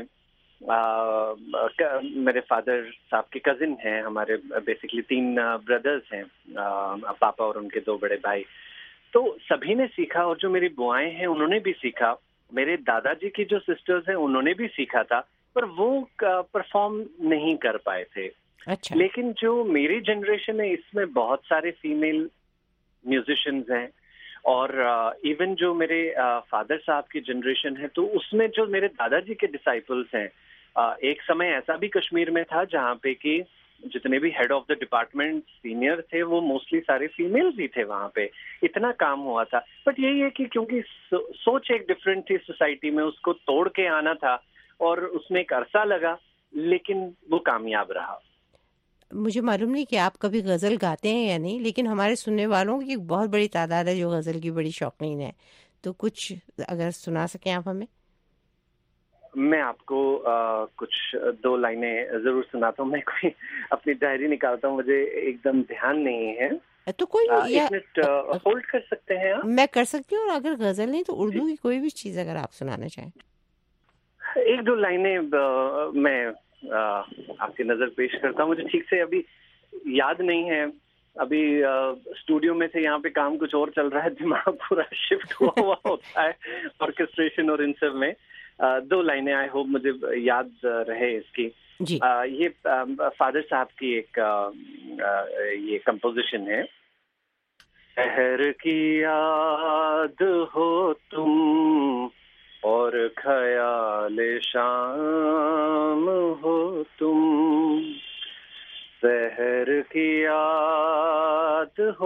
मेरे फादर साहब के कजिन हैं, हमारे बेसिकली 3 ब्रदर्स हैं, पापा और उनके 2 बड़े भाई, तो सभी ने सीखा। और जो मेरी बुआएं हैं उन्होंने भी सीखा, मेरे दादाजी की जो सिस्टर्स हैं उन्होंने भी सीखा था, पर वो परफॉर्म नहीं कर पाए थे। अच्छा। लेकिन जो मेरी जनरेशन है इसमें बहुत सारे फीमेल म्यूजिशियंस हैं और इवन जो मेरे फादर साहब की जनरेशन है, तो उसमें जो मेरे दादाजी के डिसाइपल्स हैं, एक समय ऐसा भी कश्मीर में था जहाँ पे कि जितने भी head of the department senior थे वो मोस्टली सारे फीमेल्स ही थे वहाँ पे। इतना काम हुआ था, बट यही है कि क्योंकि सोच एक डिफरेंट थी सोसाइटी में, उसको तोड़ के आना था और उसमें एक अरसा लगा, लेकिन वो कामयाब रहा। मुझे मालूम नहीं कि आप कभी गज़ल गाते हैं या नहीं, लेकिन हमारे सुनने वालों की बहुत बड़ी तादाद है जो गज़ल की बड़ी शौकीन है, तो कुछ अगर सुना सकें आप हमें। मैं आपको कुछ 2 लाइनें जरूर सुनाता हूँ। मैं कोई अपनी डायरी निकालता हूँ, मुझे एकदम ध्यान नहीं है, तो कोई एक मिनट होल्ड कर सकते हैं आप? मैं कर सकती हूँ, और अगर गज़ल नहीं तो उर्दू की कोई भी चीज़ अगर आप सुनाना चाहें। 1-2 लाइनें मैं आपकी नजर पेश करता हूँ। मुझे ठीक से अभी याद नहीं है, अभी स्टूडियो में से यहाँ पे काम कुछ और चल रहा है, दिमाग पूरा शिफ्ट हुआ होता है ऑर्केस्ट्रेशन और इन सब में। 2 लाइनें आई होप मुझे याद रहे इसकी जी। ये फादर साहब की एक ये कंपोजिशन है। शहर की याद हो तुम और ख्याल शाम हो तुम, शहर की याद हो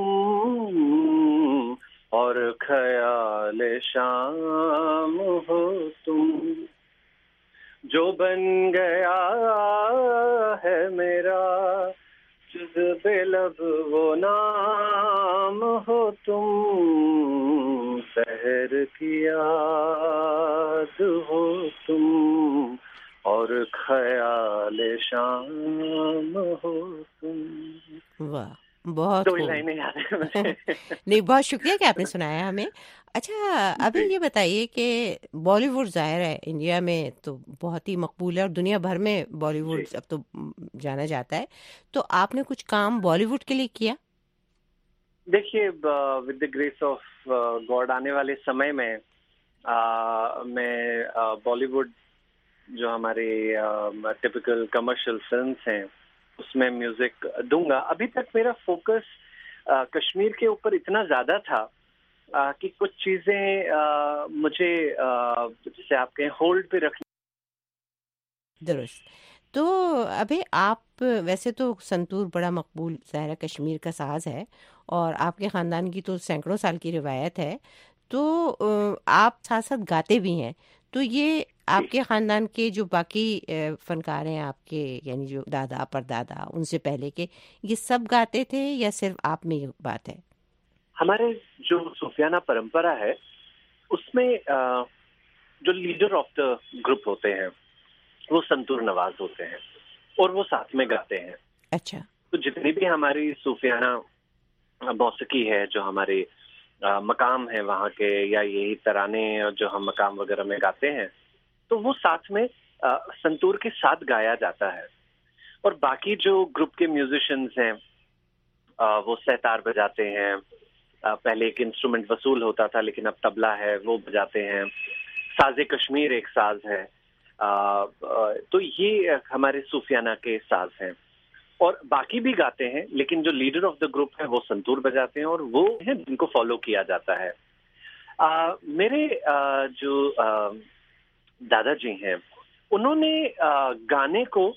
तुम और ख्याल शाम हो तुम, जो बन गया है मेरा जुज़्बे लब वो नाम हो तुम, शहर की याद हो तुम और ख्याल शाम हो तुम। वाह, बहुत 2 लाइनें याद है मुझे। नहीं, बहुत शुक्रिया कि आपने सुनाया हमें। अच्छा, अभी ये बताइए कि बॉलीवुड ज़ाहिर है इंडिया में तो बहुत ही मकबूल है और दुनिया भर में बॉलीवुड अब तो जाना जाता है, तो आपने कुछ काम बॉलीवुड के लिए किया? देखिए, with the grace of God आने वाले समय में मैं बॉलीवुड जो हमारे टिपिकल कमर्शियल फिल्म्स हैं उसमें म्यूजिक दूंगा। अभी तक मेरा फोकस कश्मीर के ऊपर इतना ज्यादा था कि कुछ चीजें मुझे जैसे आप कहें होल्ड पे रखनी। दुरुस्त। तो अभी आप वैसे तो संतूर बड़ा मकबूल ज़ाहिर कश्मीर का साज है और आपके ख़ानदान की तो सैकड़ों साल की रिवायत है, तो आप साथ साथ गाते भी हैं, तो ये आपके ख़ानदान के जो बाकी फ़नकार हैं आपके, यानी जो दादा परदादा उनसे पहले के, ये सब गाते थे या सिर्फ आप में ये बात है? हमारे जो सूफियाना परंपरा है उसमें जो लीडर ऑफ द ग्रुप होते हैं वो संतूर नवाज होते हैं और वो साथ में गाते हैं। अच्छा। तो जितनी भी हमारी सूफियाना मौसीकी है जो हमारे मकाम है वहाँ के, या यही तराने जो हम मकाम वगैरह में गाते हैं, तो वो साथ में संतूर के साथ गाया जाता है। और बाकी जो ग्रुप के म्यूजिशियंस हैं वो सैतार बजाते हैं। पहले एक इंस्ट्रूमेंट वसूल होता था, लेकिन अब तबला है, वो बजाते हैं। साज़े कश्मीर एक साज है। तो ये हमारे सूफियाना के साज हैं। और बाकी भी गाते हैं, लेकिन जो लीडर ऑफ द ग्रुप है वो संतूर बजाते हैं, और वो है जिनको फॉलो किया जाता है। मेरे जो दादाजी हैं, उन्होंने गाने को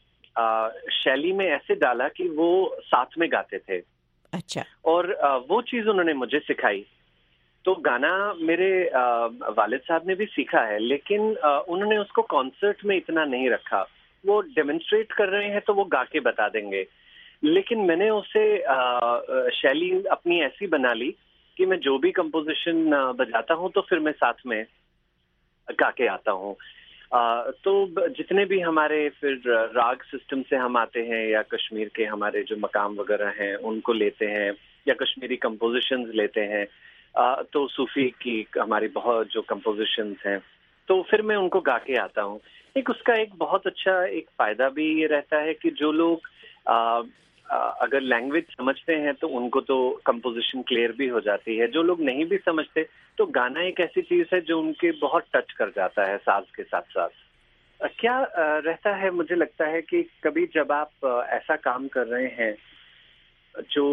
शैली में ऐसे डाला कि वो साथ में गाते थे। अच्छा। और वो चीज उन्होंने मुझे सिखाई। तो गाना मेरे वालिद साहब ने भी सीखा है, लेकिन उन्होंने उसको कॉन्सर्ट में इतना नहीं रखा। वो डेमोन्स्ट्रेट कर रहे हैं तो वो गा के बता देंगे, लेकिन मैंने उसे शैली अपनी ऐसी बना ली कि मैं जो भी कंपोजिशन बजाता हूँ तो फिर मैं साथ में गा के आता हूँ। तो जितने भी हमारे फिर राग सिस्टम से हम आते हैं, या कश्मीर के हमारे जो मकाम वगैरह हैं उनको लेते हैं, या कश्मीरी कंपोजिशंस लेते हैं, तो सूफी की हमारी बहुत जो कंपोजिशंस हैं, तो फिर मैं उनको गा के आता हूँ। उसका एक बहुत अच्छा एक फायदा भी ये रहता है कि जो लोग अगर लैंग्वेज समझते हैं तो उनको तो कंपोजिशन क्लियर भी हो जाती है। जो लोग नहीं भी समझते तो गाना एक ऐसी चीज है जो उनके बहुत टच कर जाता है साज के साथ साथ। क्या रहता है, मुझे लगता है कि कभी जब आप ऐसा काम कर रहे हैं जो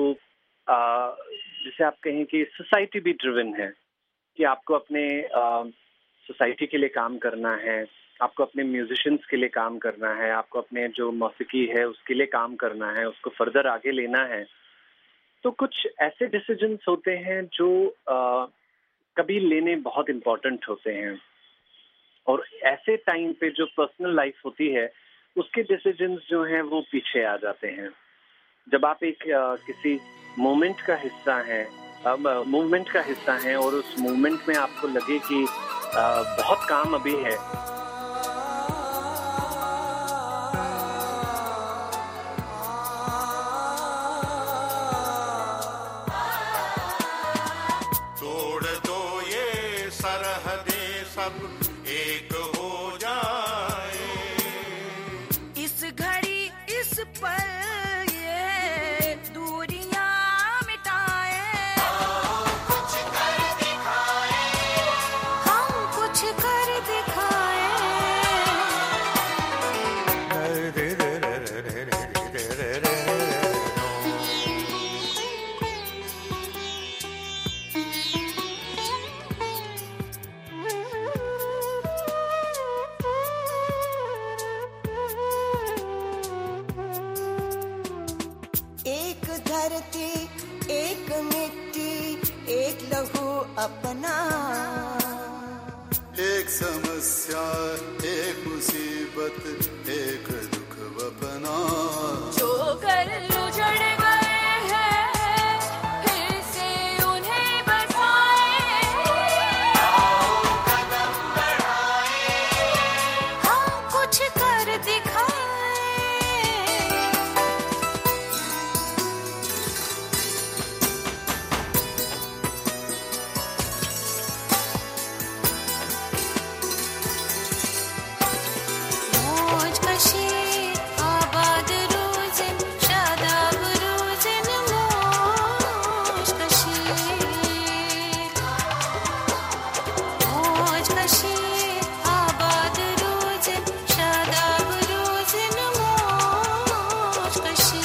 जिसे आप कहें कि सोसाइटी भी ड्रिवन है, कि आपको अपने सोसाइटी के लिए काम करना है, आपको अपने म्यूजिशियंस के लिए काम करना है, आपको अपने जो मौसीकी है उसके लिए काम करना है, उसको फर्दर आगे लेना है, तो कुछ ऐसे डिसीजंस होते हैं जो कभी लेने बहुत इम्पोर्टेंट होते हैं। और ऐसे टाइम पे जो पर्सनल लाइफ होती है उसके डिसीजंस जो हैं वो पीछे आ जाते हैं। जब आप एक किसी मूवमेंट का हिस्सा हैं और उस मूवमेंट में आपको लगे कि बहुत काम अभी है, तोड़ दो ये सरहदें सब एक हो जाए, इस घड़ी इस पल ये दूरियां मिटाए, कुछ कर दिखाए, हम कुछ कर दिखाए। एक धरती, एक मिट्टी, एक लहू अपना, एक समस्या, एक मुसीबत, एक दुख अपना। जो घर उजड़ गए हैं फिर से उन्हें बसाए, कदम बढ़ाए, हम कुछ कर दिखाए। मौज कशी आबाद रोज़न शादाब रोज़न मौज कशी, मौज कशी आबाद रोज़न शादाब रोज़न मौज कशी।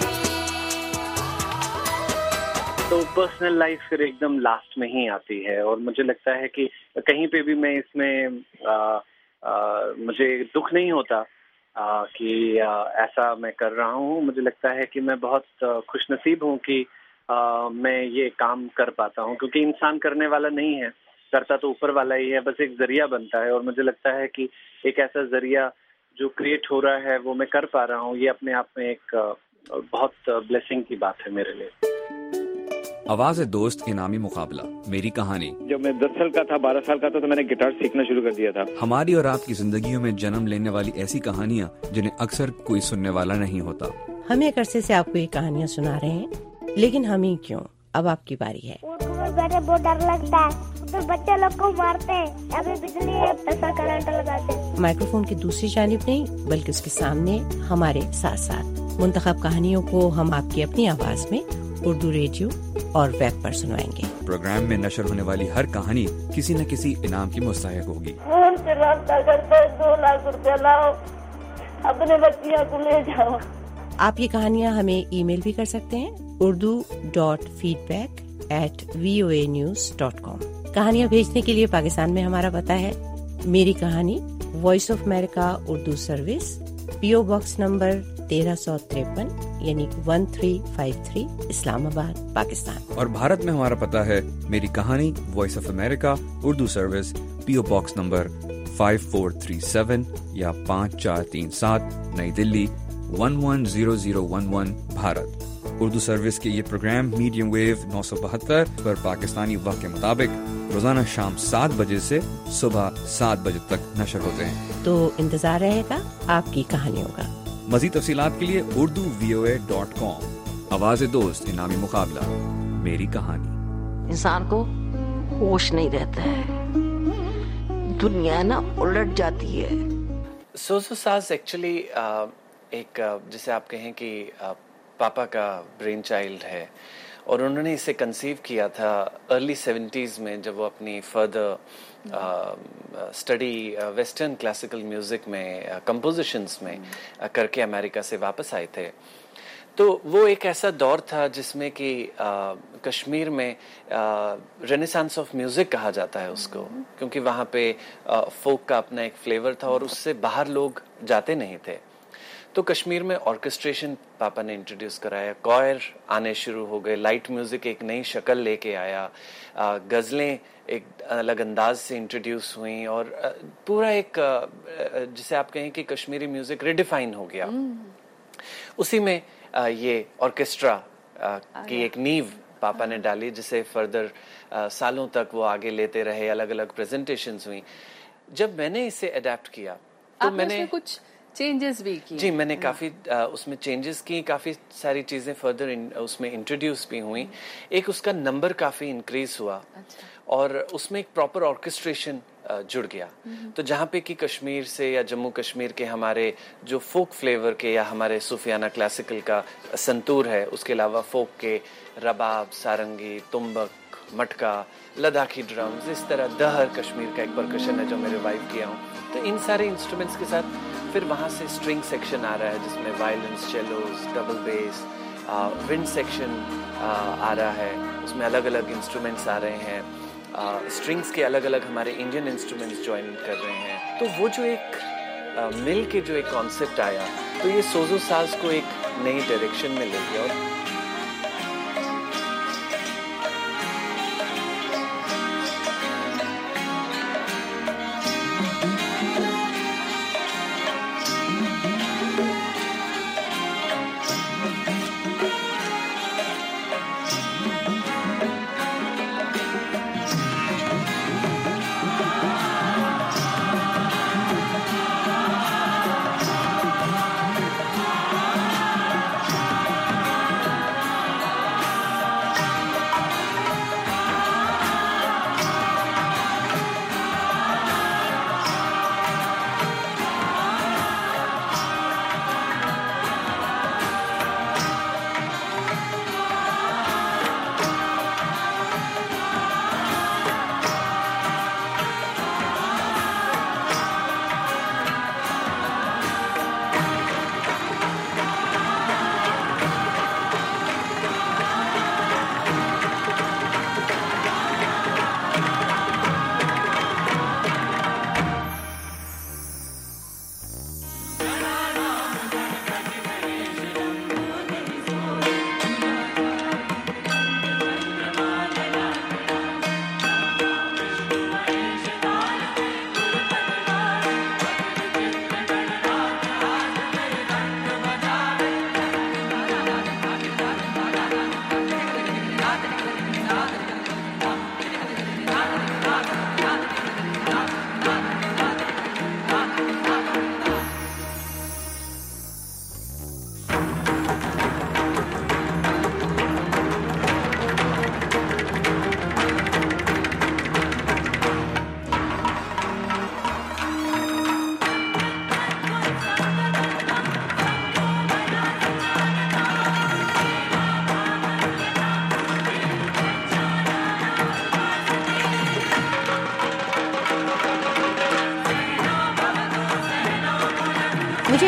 तो पर्सनल लाइफ फिर एकदम लास्ट में ही आती है। और मुझे लगता है कि कहीं पे भी मैं इसमें मुझे दुख नहीं होता कि ऐसा मैं कर रहा हूँ। मुझे लगता है कि मैं बहुत खुशनसीब हूँ कि मैं ये काम कर पाता हूँ, क्योंकि इंसान करने वाला नहीं है, करता तो ऊपर वाला ही है, बस एक जरिया बनता है। और मुझे लगता है कि एक ऐसा जरिया जो क्रिएट हो रहा है वो मैं कर पा रहा हूँ, ये अपने आप में एक बहुत ब्लेसिंग की बात है मेरे लिए। आवाज़ दोस्त इनामी मुकाबला, मेरी कहानी। जब मैं 10 साल का था, 12 साल का था, तो मैंने गिटार सीखना शुरू कर दिया था। हमारी और आपकी जिंदगियों में जन्म लेने वाली ऐसी कहानियाँ जिन्हें अक्सर कोई सुनने वाला नहीं होता। हम एक अरसे से आपको ये कहानियाँ सुना रहे हैं, लेकिन हम ही क्यों, अब आपकी बारी है। में बैठे बहुत डर लगता है, तो बच्चे लोग को मारते हैं, अभी बिजली है ऐसा करंट लगाते हैं। माइक्रोफोन की दूसरी जानिब नहीं बल्कि उसके सामने हमारे साथ साथ मुंतखब कहानियों को हम आपकी अपनी आवाज में उर्दू रेडियो और वेब पर सुनवाएंगे। प्रोग्राम में नशर होने वाली हर कहानी किसी न किसी इनाम की मुस्तहिक होगी। फोन से रास्ता करते 2 लाख रुपया लाओ, अपने बच्चियों को ले जाओ। आप ये कहानियाँ हमें ईमेल भी कर सकते हैं urdu.feedback@voanews.com। कहानियाँ भेजने के लिए पाकिस्तान में हमारा पता है मेरी कहानी, Voice of America Urdu service, PO box number 1353 यानी 1353 इस्लामाबाद पाकिस्तान। और भारत में हमारा पता है मेरी कहानी, Voice of America Urdu service, PO box number 5437 या 5437 नई दिल्ली 110011 भारत। उर्दू सर्विस के ये प्रोग्राम मीडियम वेव 972 पर पाकिस्तानी वक्त के मुताबिक रोजाना शाम 7 बजे से सुबह 7 बजे तक नशर होते हैं। तो इंतजार रहेगा आपकी कहानियों का। मज़ीद तफसीलात के लिए urduvoa.com। आवाज़ दोस्त इनामी मुकाबला मेरी कहानी। इंसान को होश नहीं रहता है, दुनिया ना उलट जाती है। सोजो साज एक्चुअली एक जिसे आप कहें कि पापा का ब्रेन चाइल्ड है, और उन्होंने इसे कंसीव किया था अर्ली 70s में जब वो अपनी further study western classical music में कंपोजिशंस में करके अमेरिका से वापस आए थे। तो वो एक ऐसा दौर था जिसमें कि कश्मीर में रेनेसांस ऑफ म्यूज़िक कहा जाता है उसको, क्योंकि वहाँ पे फोक का अपना एक फ्लेवर था और उससे बाहर लोग जाते नहीं थे। तो कश्मीर में ऑर्केस्ट्रेशन पापा ने इंट्रोड्यूस कराया, कॉयर आने शुरू हो गए, लाइट म्यूज़िक एक नई शक्ल लेके आया, गज़लें एक अलग अंदाज से इंट्रोड्यूस हुई, और पूरा एक जिसे आप कहें कि कश्मीरी म्यूज़िक रिडिफाइन हो गया। उसी में ये ऑर्केस्ट्रा की एक नींव पापा ने डाली, जिसे फर्दर सालों तक वो आगे लेते रहे, अलग अलग प्रेजेंटेशंस हुई। जब मैंने इसे अडेप्ट किया तो मैंने कुछ चेंजेस भी किए। जी, मैंने काफ़ी उसमें चेंजेस की, काफ़ी सारी चीज़ें फर्दर उसमें इंट्रोड्यूस भी हुई। एक उसका नंबर काफ़ी इंक्रीज हुआ। अच्छा। और उसमें एक प्रॉपर ऑर्केस्ट्रेशन जुड़ गया। तो जहाँ पे कि कश्मीर से या जम्मू कश्मीर के हमारे जो फोक फ्लेवर के या हमारे सूफियाना क्लासिकल का संतूर है, उसके अलावा फोक के रबाब, सारंगी, तुम्बक, मटका, लद्दाखी ड्रम्स, इस तरह दहर कश्मीर का एक परकशन है जो मैं रिवाइव किया हूँ। तो इन सारे इंस्ट्रूमेंट्स के साथ फिर वहाँ से स्ट्रिंग सेक्शन आ रहा है जिसमें violins, cellos, double bass, wind section आ रहा है, उसमें अलग अलग इंस्ट्रूमेंट्स आ रहे हैं, स्ट्रिंग्स के अलग अलग हमारे इंडियन इंस्ट्रूमेंट्स ज्वाइन कर रहे हैं। तो वो जो एक मिल के जो एक कॉन्सेप्ट आया, तो ये सोजो साज को एक नई डायरेक्शन में ले गया। और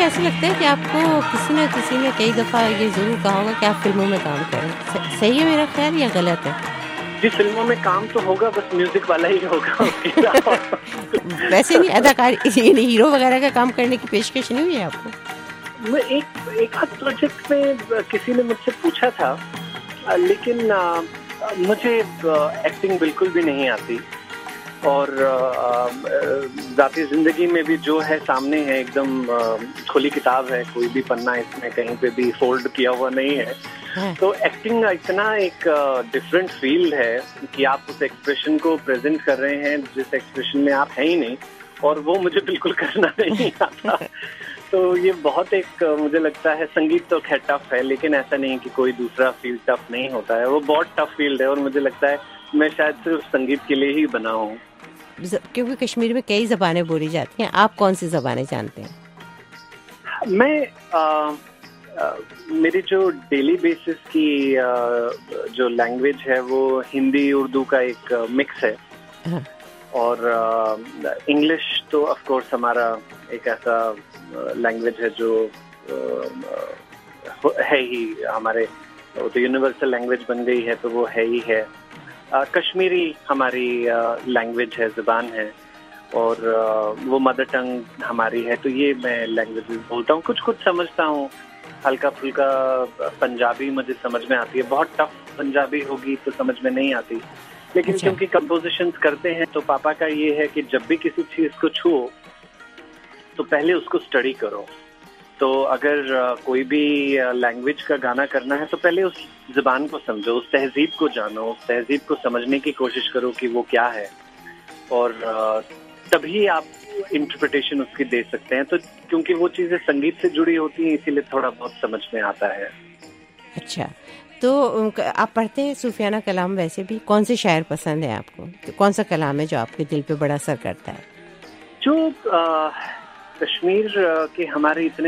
ऐसा लगता है कि आपको किसी न किसी ने कई दफ़ा ये ज़रूर कहा होगा कि आप फिल्मों में काम करें, सही है मेरा ख्याल या गलत है? जी, फिल्मों में काम तो होगा, बस म्यूजिक वाला ही होगा। वैसे नहीं अदाकार हीरो वगैरह का काम करने की पेशकश नहीं हुई है आपको? मैं एक हाथ प्रोजेक्ट में किसी ने मुझसे पूछा था, लेकिन मुझे एक्टिंग बिल्कुल भी नहीं आती, और ज़ाती ज़िंदगी में भी जो है सामने है, एकदम खुली किताब है, कोई भी पन्ना इसमें कहीं पे भी फोल्ड किया हुआ नहीं है। तो एक्टिंग इतना एक डिफरेंट फील्ड है कि आप उस एक्सप्रेशन को प्रेजेंट कर रहे हैं जिस एक्सप्रेशन में आप हैं ही नहीं, और वो मुझे बिल्कुल करना नहीं आता। तो ये बहुत एक मुझे लगता है, संगीत तो खैर टफ है, लेकिन ऐसा नहीं कि कोई दूसरा फील्ड टफ नहीं होता है, वो बहुत टफ फील्ड है, और मुझे लगता है मैं शायद सिर्फ संगीत के लिए ही बना हूँ। क्योंकि कश्मीर में कई ज़बानें बोली जाती हैं, आप कौन सी ज़बानें जानते हैं? मैं मेरी जो डेली बेसिस की जो लैंग्वेज है वो हिंदी उर्दू का एक मिक्स है, और इंग्लिश तो ऑफ कोर्स हमारा एक ऐसा लैंग्वेज है जो है ही हमारे, वो तो यूनिवर्सल लैंग्वेज बन गई है, तो वो है ही है। कश्मीरी हमारी लैंग्वेज है, ज़बान है, और वो मदर टंग हमारी है, तो ये मैं लैंग्वेज बोलता हूँ। कुछ समझता हूँ, हल्का फुल्का पंजाबी मुझे समझ में आती है, बहुत टफ पंजाबी होगी तो समझ में नहीं आती, लेकिन क्योंकि कंपोजिशंस करते हैं तो पापा का ये है कि जब भी किसी चीज़ को छुओ तो पहले उसको स्टडी करो। तो अगर कोई भी लैंग्वेज का गाना करना है तो पहले उस ज़बान को समझो, उस तहजीब को जानो, उस तहजीब को समझने की कोशिश करो कि वो क्या है, और तभी आप इंटरप्रिटेशन उसकी दे सकते हैं। तो क्योंकि वो चीज़ें संगीत से जुड़ी होती हैं, इसीलिए थोड़ा बहुत समझ में आता है। अच्छा, तो आप पढ़ते हैं सूफियाना कलाम, वैसे भी कौन से शायर पसंद है आपको? तो कौन सा कलाम है जो आपके दिल पे बड़ा असर करता है? जो कश्मीर के हमारे इतने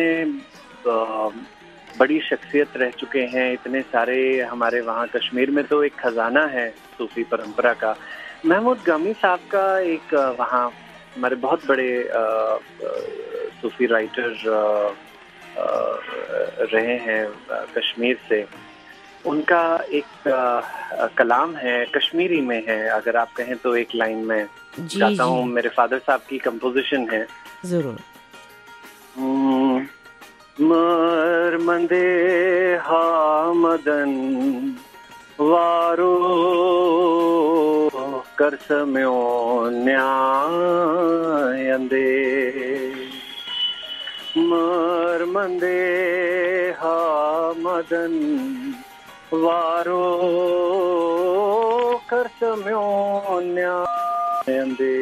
बड़ी शख्सियत रह चुके हैं, इतने सारे हमारे वहाँ कश्मीर में तो एक खजाना है सूफी परंपरा का। महमूद गामी साहब का एक वहाँ हमारे बहुत बड़े सूफी राइटर रहे हैं कश्मीर से, उनका एक कलाम है, कश्मीरी में है, अगर आप कहें तो एक लाइन में गाता हूँ, मेरे फादर साहब की कंपोजिशन है। जरूर। मर मंदे हा मदन वारो कर सम्यो न्यायंदे, मर मंदे हा मदन वारो कर सम्यो न्यायंदे,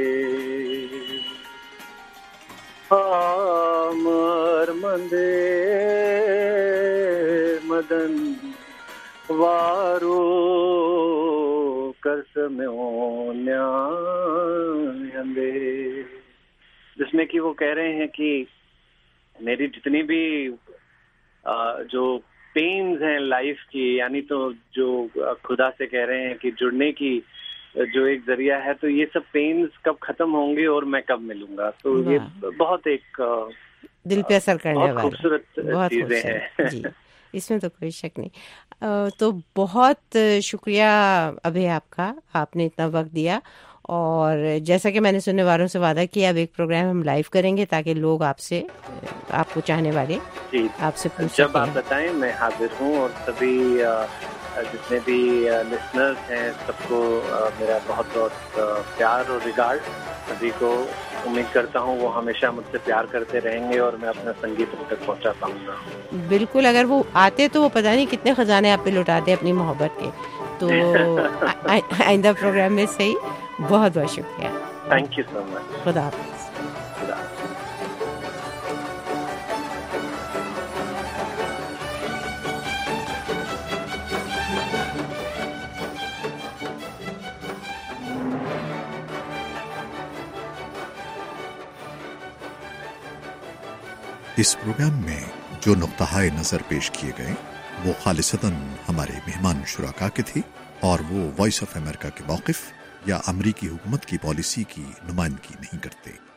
मर मंदे मदन वारो कर सम्यो न्यायंदे, जिसमें कि वो कह रहे हैं कि मेरी जितनी भी जो पेन्स हैं लाइफ की, यानी तो जो खुदा से कह रहे हैं कि जुड़ने की जो एक जरिया है, तो ये सब पेन्स कब खत्म होंगे और मैं कब मिलूंगा। तो ये बहुत एक दिल पे असर करने वाला खूबसूरत चीजें हैं जी, इसमें तो कोई शक नहीं। तो बहुत शुक्रिया अभय आपका, आपने इतना वक्त दिया, और जैसा कि मैंने सुनने वालों से वादा किया, अब एक प्रोग्राम हम लाइव करेंगे ताकि लोग आपसे, आपको चाहने वाले आपसे पूछ सकें। जब आप बताएं मैं हाजिर हूँ, और सभी जितने भी लिसनर्स हैं सबको मेरा बहुत बहुत प्यार और रिगार्ड, सभी को उम्मीद करता हूँ वो हमेशा मुझसे प्यार करते रहेंगे और मैं अपना संगीत उन तक पहुँचा पाऊंगा। बिल्कुल, अगर वो आते तो वो पता नहीं कितने खजाने आप पे लुटाते अपनी मोहब्बत के। तो आइंदा प्रोग्राम में सही, बहुत बहुत शुक्रिया। Thank you so much. खुदा हाफिज़। इस प्रोग्राम में जो नुक्ताए नजर पेश किए गए वो खालिसतन हमारे मेहमान शुराका के थे, और वो वॉइस ऑफ अमेरिका के मौक़िफ़ या अमरीकी हुकूमत की पॉलिसी की नुमाइंदगी नहीं करते।